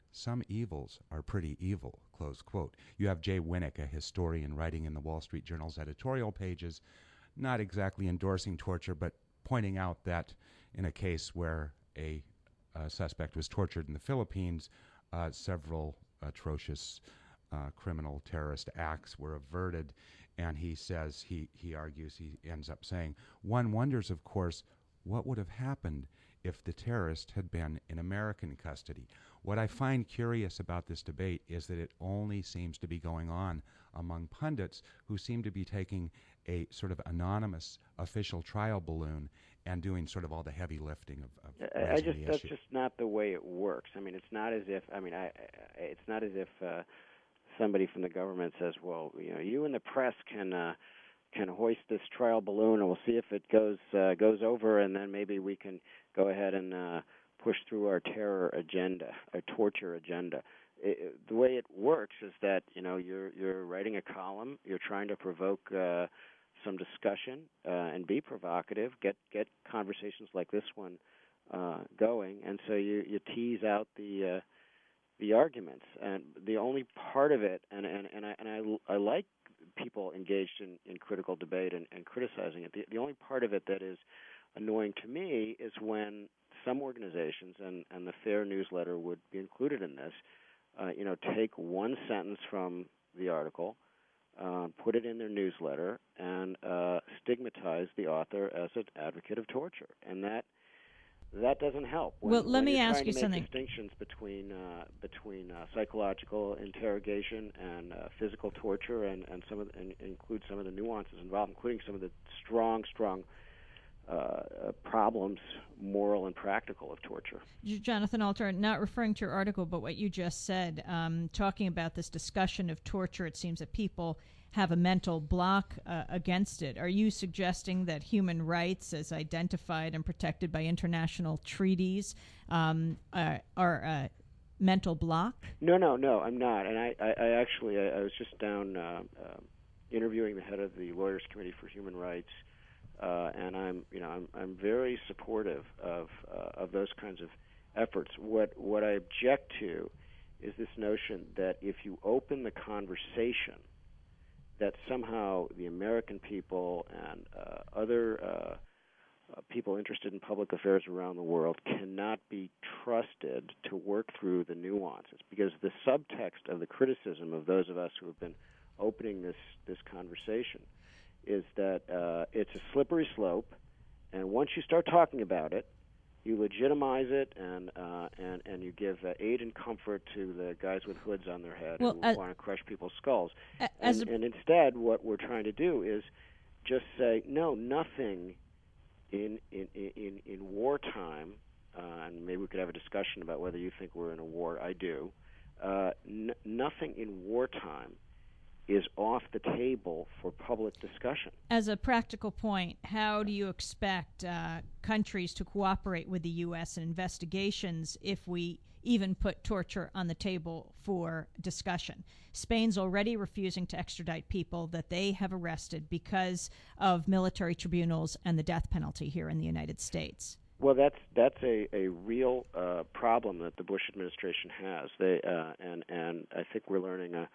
some evils are pretty evil, close quote. You have Jay Winnick, a historian, writing in the Wall Street Journal's editorial pages, not exactly endorsing torture, but pointing out that in a case where a suspect was tortured in the Philippines, several atrocious criminal terrorist acts were averted. And he says, he argues, he ends up saying, one wonders, of course, what would have happened if the terrorist had been in American custody. What I find curious about this debate is that it only seems to be going on among pundits who seem to be taking a sort of anonymous official trial balloon and doing sort of all the heavy lifting of raising the that's issue. just not the way it works. I mean, it's not as if it's not as if somebody from the government says, well, you and the press can hoist this trial balloon, and we'll see if it goes over, and then maybe we can go ahead and push through our terror agenda, our torture agenda. The way it works is that you're writing a column, you're trying to provoke some discussion and be provocative, get conversations like this one going, and so you tease out the arguments. And the only part of it, and I like people engaged in critical debate and criticizing it. The only part of it that is annoying to me is when some organizations, and the FAIR newsletter would be included in this, take one sentence from the article, put it in their newsletter, and stigmatize the author as an advocate of torture. And that doesn't help. Let me ask you something. something. Distinctions between psychological interrogation and physical torture, and include some of the nuances involved, including some of the strong problems, moral and practical, of torture. Jonathan Alter, not referring to your article, but what you just said, talking about this discussion of torture, it seems that people have a mental block against it. Are you suggesting that human rights, as identified and protected by international treaties, are a mental block? No, I'm not. And I actually was just down interviewing the head of the Lawyers Committee for Human Rights, and I'm very supportive of those kinds of efforts. What I object to is this notion that if you open the conversation, that somehow the American people and other people interested in public affairs around the world cannot be trusted to work through the nuances, because the subtext of the criticism of those of us who have been opening this conversation is that it's a slippery slope, and once you start talking about it, you legitimize it, and you give aid and comfort to the guys with hoods on their head who want to crush people's skulls. And instead, what we're trying to do is just say, no, nothing in wartime, and maybe we could have a discussion about whether you think we're in a war. I do. Nothing in wartime is off the table for public discussion. As a practical point, how do you expect countries to cooperate with the U.S. in investigations if we even put torture on the table for discussion? Spain's already refusing to extradite people that they have arrested because of military tribunals and the death penalty here in the United States. Well, that's a real problem that the Bush administration has. And I think we're learning a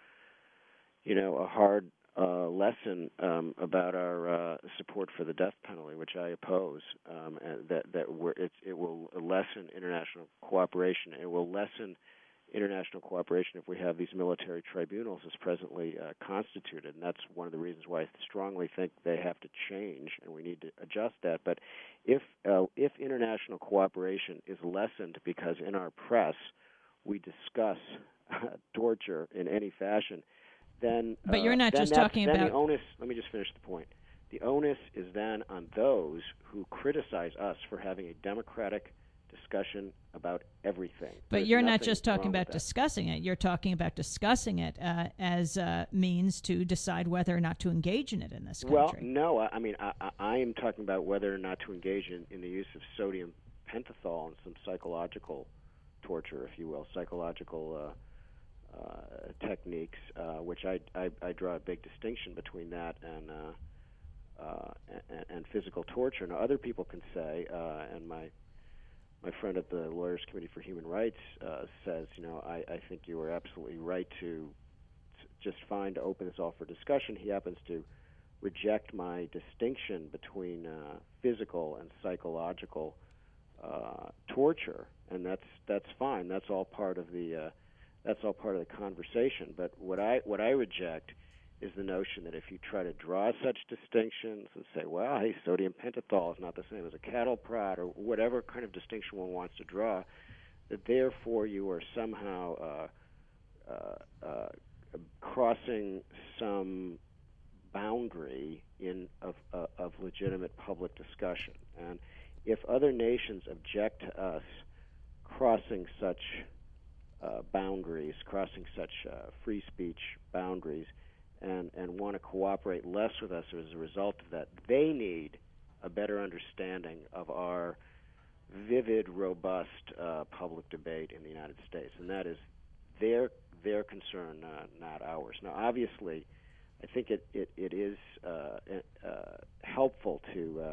hard lesson about our support for the death penalty, which I oppose. And it will lessen international cooperation. It will lessen international cooperation if we have these military tribunals as presently constituted, and that's one of the reasons why I strongly think they have to change, and we need to adjust that. But if international cooperation is lessened because in our press we discuss torture in any fashion, then but you're not just talking about the onus. Let me just finish the point. The onus is then on those who criticize us for having a democratic discussion about everything. But There's you're not nothing just talking wrong with about that. discussing it. You're talking about discussing it as a means to decide whether or not to engage in it in this country. Well, no. I mean, I am talking about whether or not to engage in the use of sodium pentothal and some psychological torture, if you will, psychological techniques, which I draw a big distinction between that and physical torture. Now, other people can say, and my my friend at the Lawyers Committee for Human Rights says, I think you are absolutely right to just fine to open this all for discussion. He happens to reject my distinction between physical and psychological torture, and that's fine. That's all part of the conversation. But what I reject is the notion that if you try to draw such distinctions and say, well, hey, sodium pentothal is not the same as a cattle prod, or whatever kind of distinction one wants to draw, that therefore you are somehow crossing some boundary of legitimate public discussion. And if other nations object to us crossing such boundaries, crossing such free speech boundaries, and want to cooperate less with us as a result of that, they need a better understanding of our vivid, robust public debate in the United States, and that is their concern, not ours. Now, obviously, I think it is helpful to.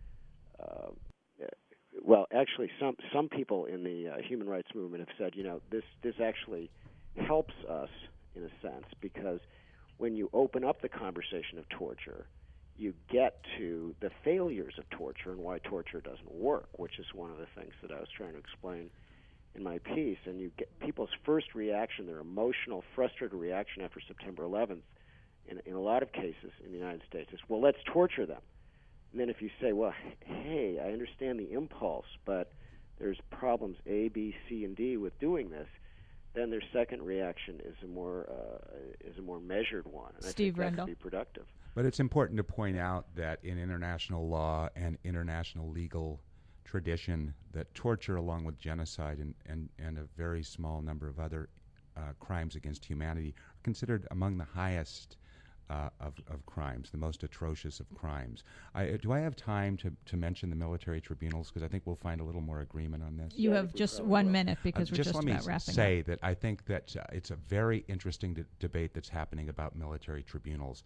Well, actually, some people in the human rights movement have said, this actually helps us in a sense, because when you open up the conversation of torture, you get to the failures of torture and why torture doesn't work, which is one of the things that I was trying to explain in my piece. And you get people's first reaction, their emotional, frustrated reaction after September 11th, in a lot of cases in the United States, is, well, let's torture them. And then if you say, well, hey, I understand the impulse, but there's problems A, B, C, and D with doing this, then their second reaction is a more measured one. And Steve I think Rendell. that could be productive. But it's important to point out that in international law and international legal tradition, that torture, along with genocide and a very small number of other crimes against humanity, are considered among the highest of crimes, the most atrocious of crimes. Do I have time to mention the military tribunals? Because I think we'll find a little more agreement on this. You have just 1 minute because we're just about wrapping up. Just let me say that I think that it's a very interesting debate that's happening about military tribunals.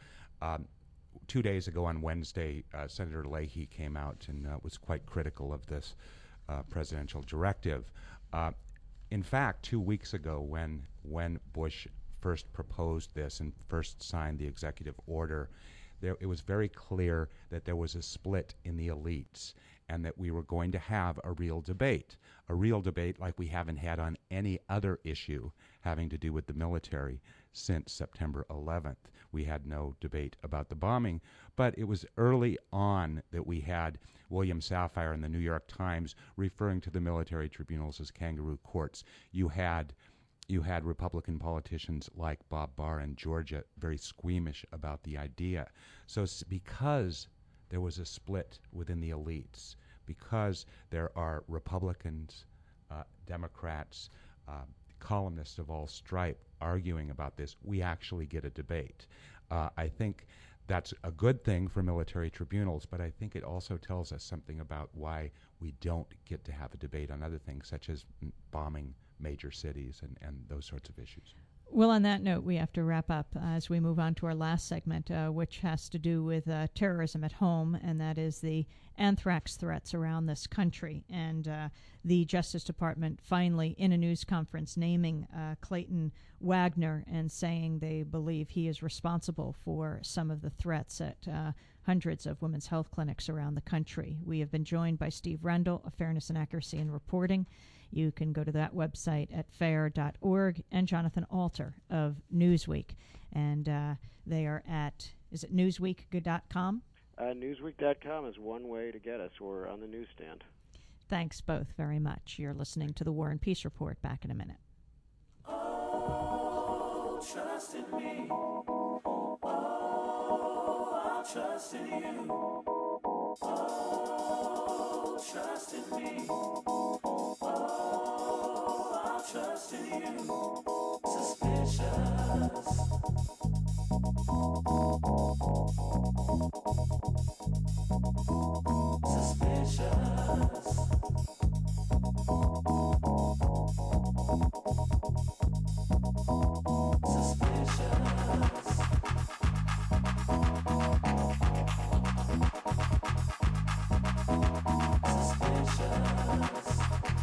2 days ago on Wednesday, Senator Leahy came out and was quite critical of this presidential directive. In fact, 2 weeks ago, when Bush first proposed this and first signed the executive order, it was very clear that there was a split in the elites and that we were going to have a real debate like we haven't had on any other issue having to do with the military since September 11th. We had no debate about the bombing, but it was early on that we had William Safire in the New York Times referring to the military tribunals as kangaroo courts. You had Republican politicians like Bob Barr in Georgia very squeamish about the idea. So because there was a split within the elites, because there are Republicans, Democrats, columnists of all stripe arguing about this, we actually get a debate. I think that's a good thing for military tribunals, but I think it also tells us something about why we don't get to have a debate on other things, such as bombing major cities and those sorts of issues. Well, on that note, we have to wrap up as we move on to our last segment, which has to do with terrorism at home, and that is the anthrax threats around this country. And the Justice Department finally, in a news conference, naming Clayton Wagner and saying they believe he is responsible for some of the threats at hundreds of women's health clinics around the country. We have been joined by Steve Rendell of Fairness and Accuracy in Reporting. You can go to that website at fair.org, and Jonathan Alter of Newsweek. And they are at, is it newsweek.com? Newsweek.com is one way to get us. We're on the newsstand. Thanks both very much. You're listening to the War and Peace Report. Back in a minute. Oh, trust in me. Oh, I'll trust in you. Oh, trust in me. Oh, I'll trust in you. Suspicious. Suspicious. Suspicious.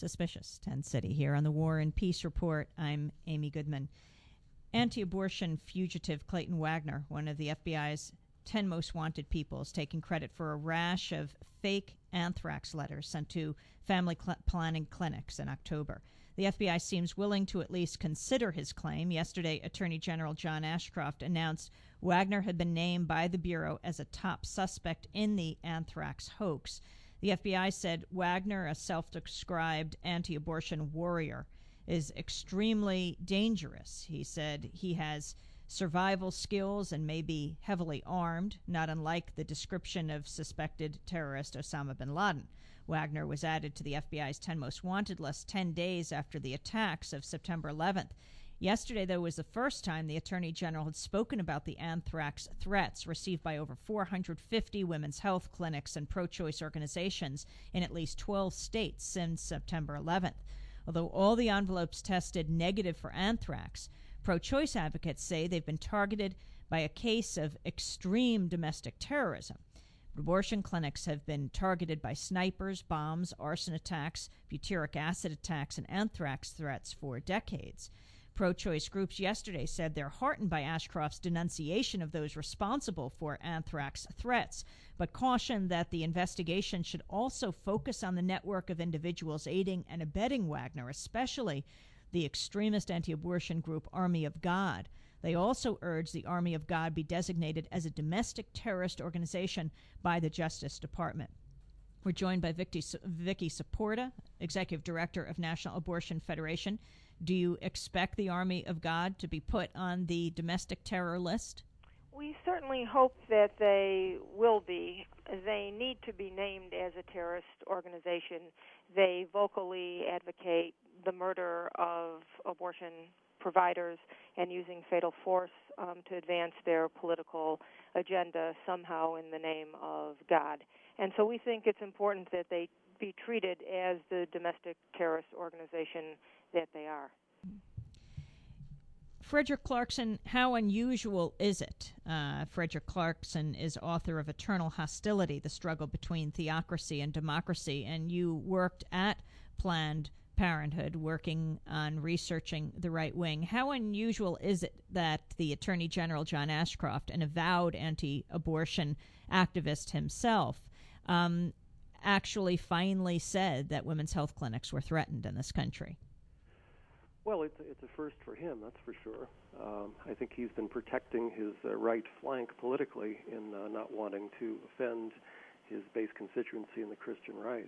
Suspicious, 10 City. Here on the War and Peace Report, I'm Amy Goodman. Anti-abortion fugitive Clayton Wagner, one of the FBI's 10 most wanted people, is taking credit for a rash of fake anthrax letters sent to family planning clinics in October. The FBI seems willing to at least consider his claim. Yesterday, Attorney General John Ashcroft announced Wagner had been named by the Bureau as a top suspect in the anthrax hoax. The FBI said Wagner, a self-described anti-abortion warrior, is extremely dangerous. He said he has survival skills and may be heavily armed, not unlike the description of suspected terrorist Osama bin Laden. Wagner was added to the FBI's 10 most wanted list 10 days after the attacks of September 11th. Yesterday, though, was the first time the Attorney General had spoken about the anthrax threats received by over 450 women's health clinics and pro-choice organizations in at least 12 states since September 11th. Although all the envelopes tested negative for anthrax, pro-choice advocates say they've been targeted by a case of extreme domestic terrorism. Abortion clinics have been targeted by snipers, bombs, arson attacks, butyric acid attacks, and anthrax threats for decades. Pro-choice groups yesterday said they're heartened by Ashcroft's denunciation of those responsible for anthrax threats, but cautioned that the investigation should also focus on the network of individuals aiding and abetting Wagner, especially the extremist anti-abortion group Army of God. They also urged the Army of God be designated as a domestic terrorist organization by the Justice Department. We're joined by Vicky Saporta, Executive Director of National Abortion Federation. Do you expect the Army of God to be put on the domestic terror list? We certainly hope that they will be. They need to be named as a terrorist organization. They vocally advocate the murder of abortion providers and using fatal force to advance their political agenda somehow in the name of God. And so we think it's important that they be treated as the domestic terrorist organization that they are. Frederick Clarkson, how unusual is it? Frederick Clarkson is author of Eternal Hostility, The Struggle Between Theocracy and Democracy, and you worked at Planned Parenthood, working on researching the right wing. How unusual is it that the Attorney General, John Ashcroft, an avowed anti-abortion activist himself, actually finally said that women's health clinics were threatened in this country? Well, it's a first for him, that's for sure. I think he's been protecting his right flank politically in not wanting to offend his base constituency in the Christian right.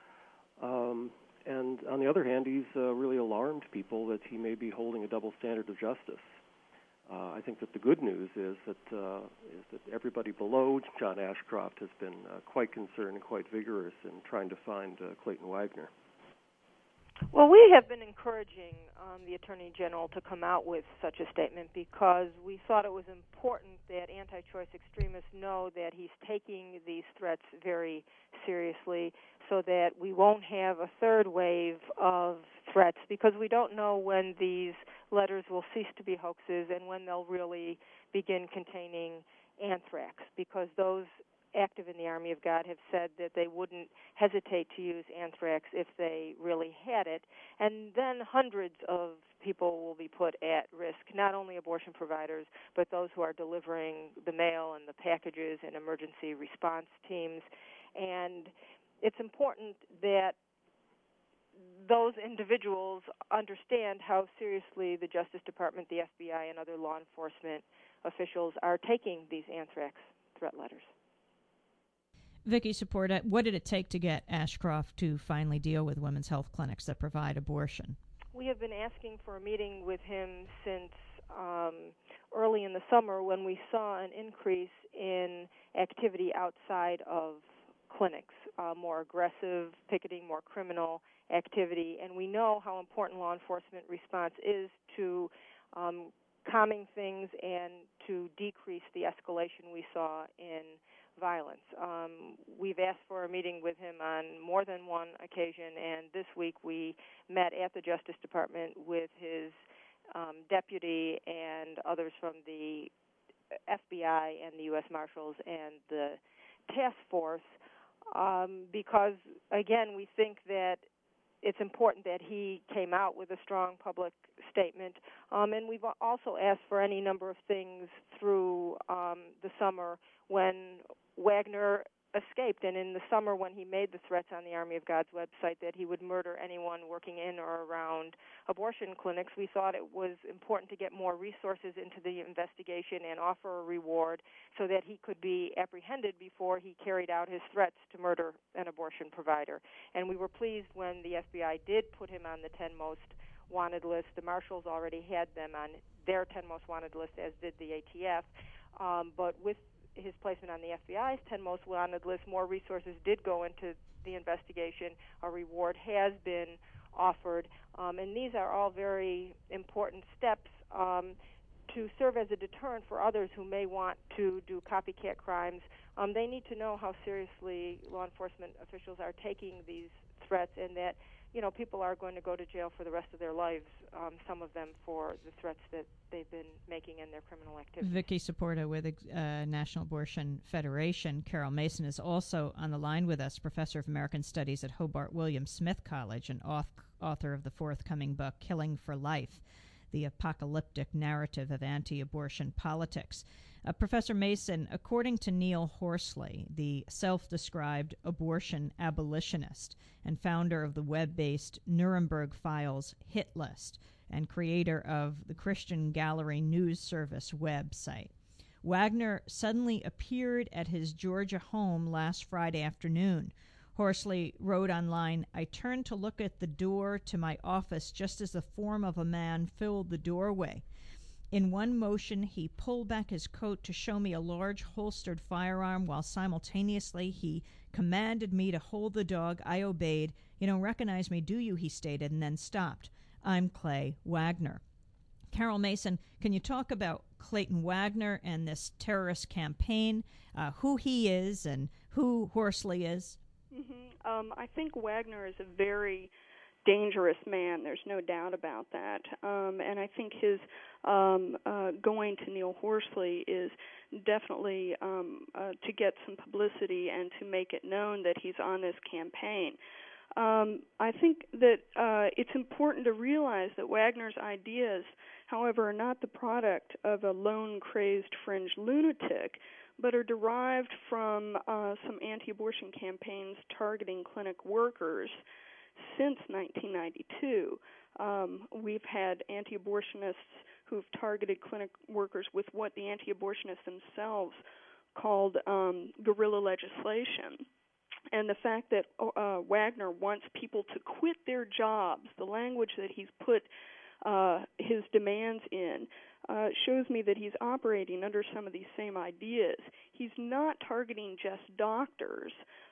And on the other hand, he's really alarmed people that he may be holding a double standard of justice. I think that the good news is that everybody below John Ashcroft has been quite concerned and quite vigorous in trying to find Clayton Wagner. Well, we have been encouraging the Attorney General to come out with such a statement because we thought it was important that anti-choice extremists know that he's taking these threats very seriously so that we won't have a third wave of threats, because we don't know when these letters will cease to be hoaxes and when they'll really begin containing anthrax, because those active in the Army of God have said that they wouldn't hesitate to use anthrax if they really had it. And then hundreds of people will be put at risk, not only abortion providers, but those who are delivering the mail and the packages and emergency response teams. And it's important that those individuals understand how seriously the Justice Department, the FBI, and other law enforcement officials are taking these anthrax threat letters. Vicky Saporta, what did it take to get Ashcroft to finally deal with women's health clinics that provide abortion? We have been asking for a meeting with him since early in the summer, when we saw an increase in activity outside of clinics, more aggressive picketing, more criminal activity. And we know how important law enforcement response is to calming things and to decrease the escalation we saw in violence. We've asked for a meeting with him on more than one occasion, and this week we met at the Justice Department with his deputy and others from the FBI and the U.S. Marshals and the task force, because, again, we think that it's important that he came out with a strong public statement. And we've also asked for any number of things through the summer when Wagner escaped, and in the summer when he made the threats on the Army of God's website that he would murder anyone working in or around abortion clinics, we thought it was important to get more resources into the investigation and offer a reward so that he could be apprehended before he carried out his threats to murder an abortion provider. And we were pleased when the FBI did put him on the 10 most wanted list. The marshals already had them on their 10 most wanted list, as did the ATF. But with his placement on the FBI's 10 most wanted list, more resources did go into the investigation. A reward has been offered, and these are all very important steps to serve as a deterrent for others who may want to do copycat crimes. They need to know how seriously law enforcement officials are taking these threats, and that people are going to go to jail for the rest of their lives, some of them for the threats that they've been making in their criminal activity. Vicky Saporta with National Abortion Federation. Carol Mason is also on the line with us, professor of American Studies at Hobart William Smith College and author of the forthcoming book, Killing for Life, The Apocalyptic Narrative of Anti-Abortion Politics. Professor Mason, according to Neil Horsley, the self-described abortion abolitionist and founder of the web-based Nuremberg Files hit list and creator of the Christian Gallery news service website, Wagner suddenly appeared at his Georgia home last Friday afternoon. Horsley wrote online, "I turned to look at the door to my office just as the form of a man filled the doorway. In one motion, he pulled back his coat to show me a large holstered firearm, while simultaneously he commanded me to hold the dog. I obeyed. 'You don't recognize me, do you?' he stated, and then stopped. I'm Clay Wagner." Carol Mason, can you talk about Clayton Wagner and this terrorist campaign, who he is and who Horsley is? I think Wagner is a very dangerous man. There's no doubt about that. And I think his going to Neil Horsley is definitely to get some publicity and to make it known that he's on this campaign. I think that it's important to realize that Wagner's ideas, however, are not the product of a lone, crazed, fringe lunatic, but are derived from some anti-abortion campaigns targeting clinic workers since 1992. We've had anti-abortionists who've targeted clinic workers with what the anti-abortionists themselves called guerrilla legislation. And the fact that Wagner wants people to quit their jobs, the language that he's put his demands in, shows me that he's operating under some of these same ideas. He's not targeting just doctors,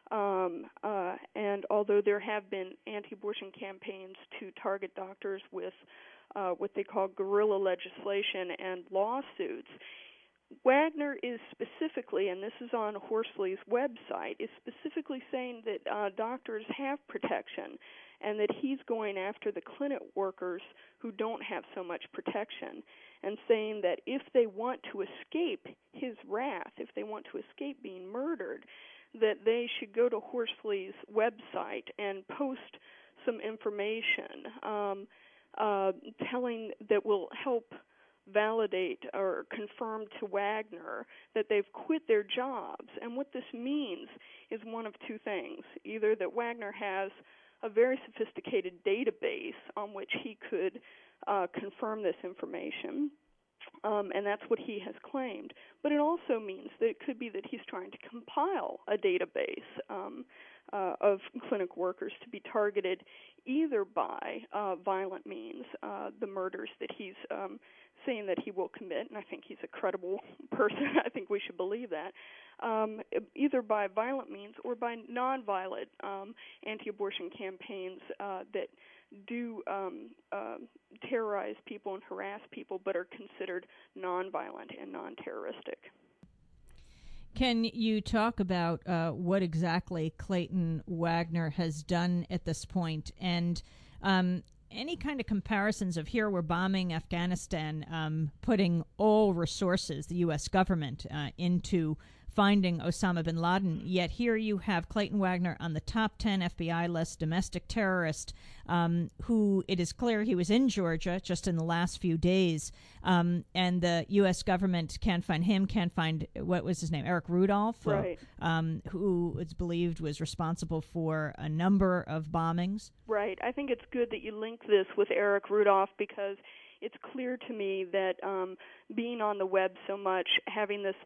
and although there have been anti-abortion campaigns to target doctors with what they call guerrilla legislation and lawsuits, Wagner is specifically, and this is on Horsley's website, is specifically saying that doctors have protection and that he's going after the clinic workers who don't have so much protection, and saying that if they want to escape his wrath, if they want to escape being murdered, that they should go to Horsley's website and post some information telling that will help validate or confirm to Wagner that they've quit their jobs. And what this means is one of two things: either that Wagner has a very sophisticated database on which he could confirm this information, and that's what he has claimed. But it also means that it could be that he's trying to compile a database of clinic workers to be targeted either by violent means, the murders that he's saying that he will commit, and I think he's a credible person. I think we should believe that, either by violent means or by nonviolent anti-abortion campaigns that do terrorize people and harass people but are considered nonviolent and non-terroristic. Can you talk about what exactly Clayton Wagner has done at this point, and any kind of comparisons of here we're bombing Afghanistan, putting all resources, the U.S. government, into finding Osama bin Laden. Yet here you have Clayton Wagner on the top 10 FBI list, domestic terrorist, who it is clear he was in Georgia just in the last few days. And the U.S. government can't find him, can't find, what was his name, Eric Rudolph, right. Who it's believed was responsible for a number of bombings. Right. I think it's good that you link this with Eric Rudolph, because it's clear to me that being on the web so much, having this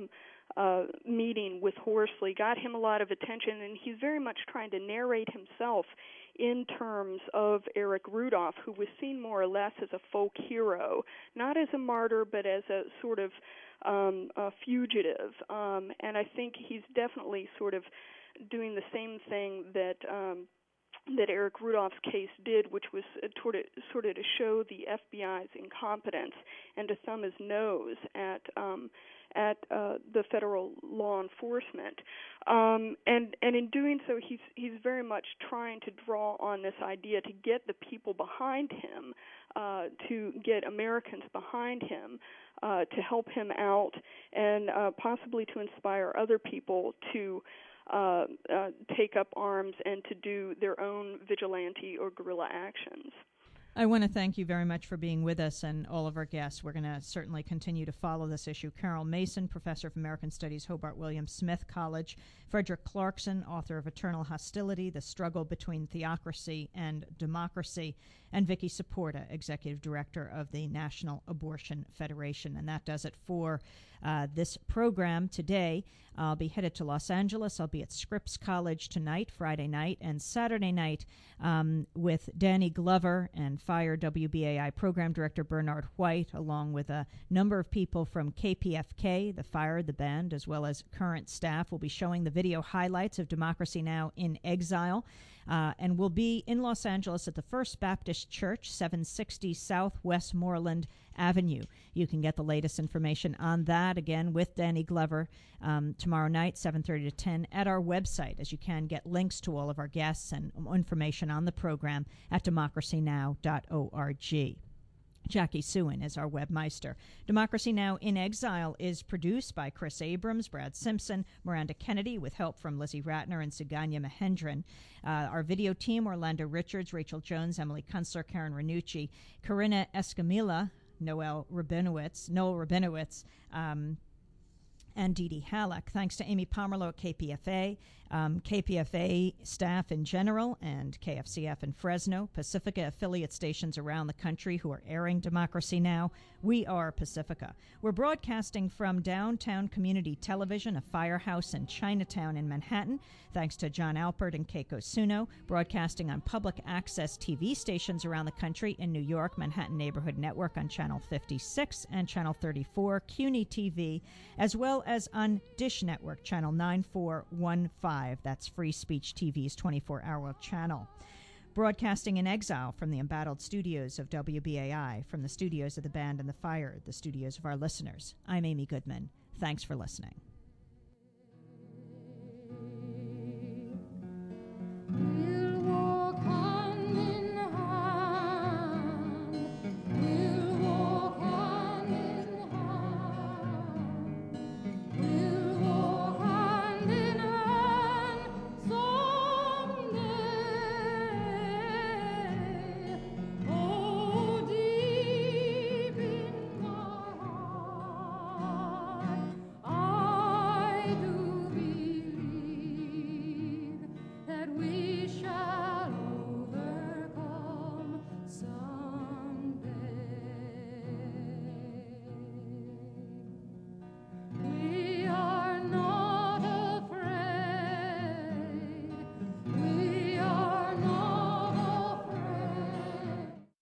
meeting with Horsley got him a lot of attention, and he's very much trying to narrate himself in terms of Eric Rudolph, who was seen more or less as a folk hero, not as a martyr, but as a sort of a fugitive. And I think he's definitely sort of doing the same thing that that Eric Rudolph's case did, which was sort of to show the FBI's incompetence and to thumb his nose at the federal law enforcement. And in doing so, he's very much trying to draw on this idea to get the people behind him, to get Americans behind him, to help him out, and possibly to inspire other people to take up arms and to do their own vigilante or guerrilla actions. I want to thank you very much for being with us and all of our guests. We're going to certainly continue to follow this issue. Carol Mason, Professor of American Studies, Hobart William Smith College. Frederick Clarkson, author of Eternal Hostility, The Struggle Between Theocracy and Democracy. And Vicky Saporta, Executive Director of the National Abortion Federation. And that does it for this program today. I'll be headed to Los Angeles. I'll be at Scripps College tonight, Friday night, and Saturday night with Danny Glover and Fire WBAI Program Director Bernard White, along with a number of people from KPFK, the Fire, the band, as well as current staff. We'll be showing the video highlights of Democracy Now! In Exile. And we'll be in Los Angeles at the First Baptist Church, 760 South Westmoreland Avenue. You can get the latest information on that, again, with Danny Glover tomorrow night, 7:30 to 10, at our website, as you can get links to all of our guests and information on the program at democracynow.org. Jackie Sewin is our webmeister. Democracy Now! In Exile is produced by Chris Abrams, Brad Simpson, Miranda Kennedy, with help from Lizzie Ratner and Suganya Mahendran. Our video team, Orlando Richards, Rachel Jones, Emily Kunstler, Karen Ranucci, Corinna Escamilla, Noel Rabinowitz, and Dee Dee Halleck. Thanks to Amy Pomerlow at KPFA, KPFA staff in general, and KFCF in Fresno, Pacifica affiliate stations around the country who are airing Democracy Now! We are Pacifica. We're broadcasting from Downtown Community Television, a firehouse in Chinatown in Manhattan, thanks to John Alpert and Keiko Suno, broadcasting on public access TV stations around the country in New York, Manhattan Neighborhood Network on Channel 56 and Channel 34, CUNY TV, as well as on Dish Network, Channel 9415. That's Free Speech TV's 24-hour channel. Broadcasting in exile from the embattled studios of WBAI, from the studios of the Band and the Fire, the studios of our listeners. I'm Amy Goodman. Thanks for listening.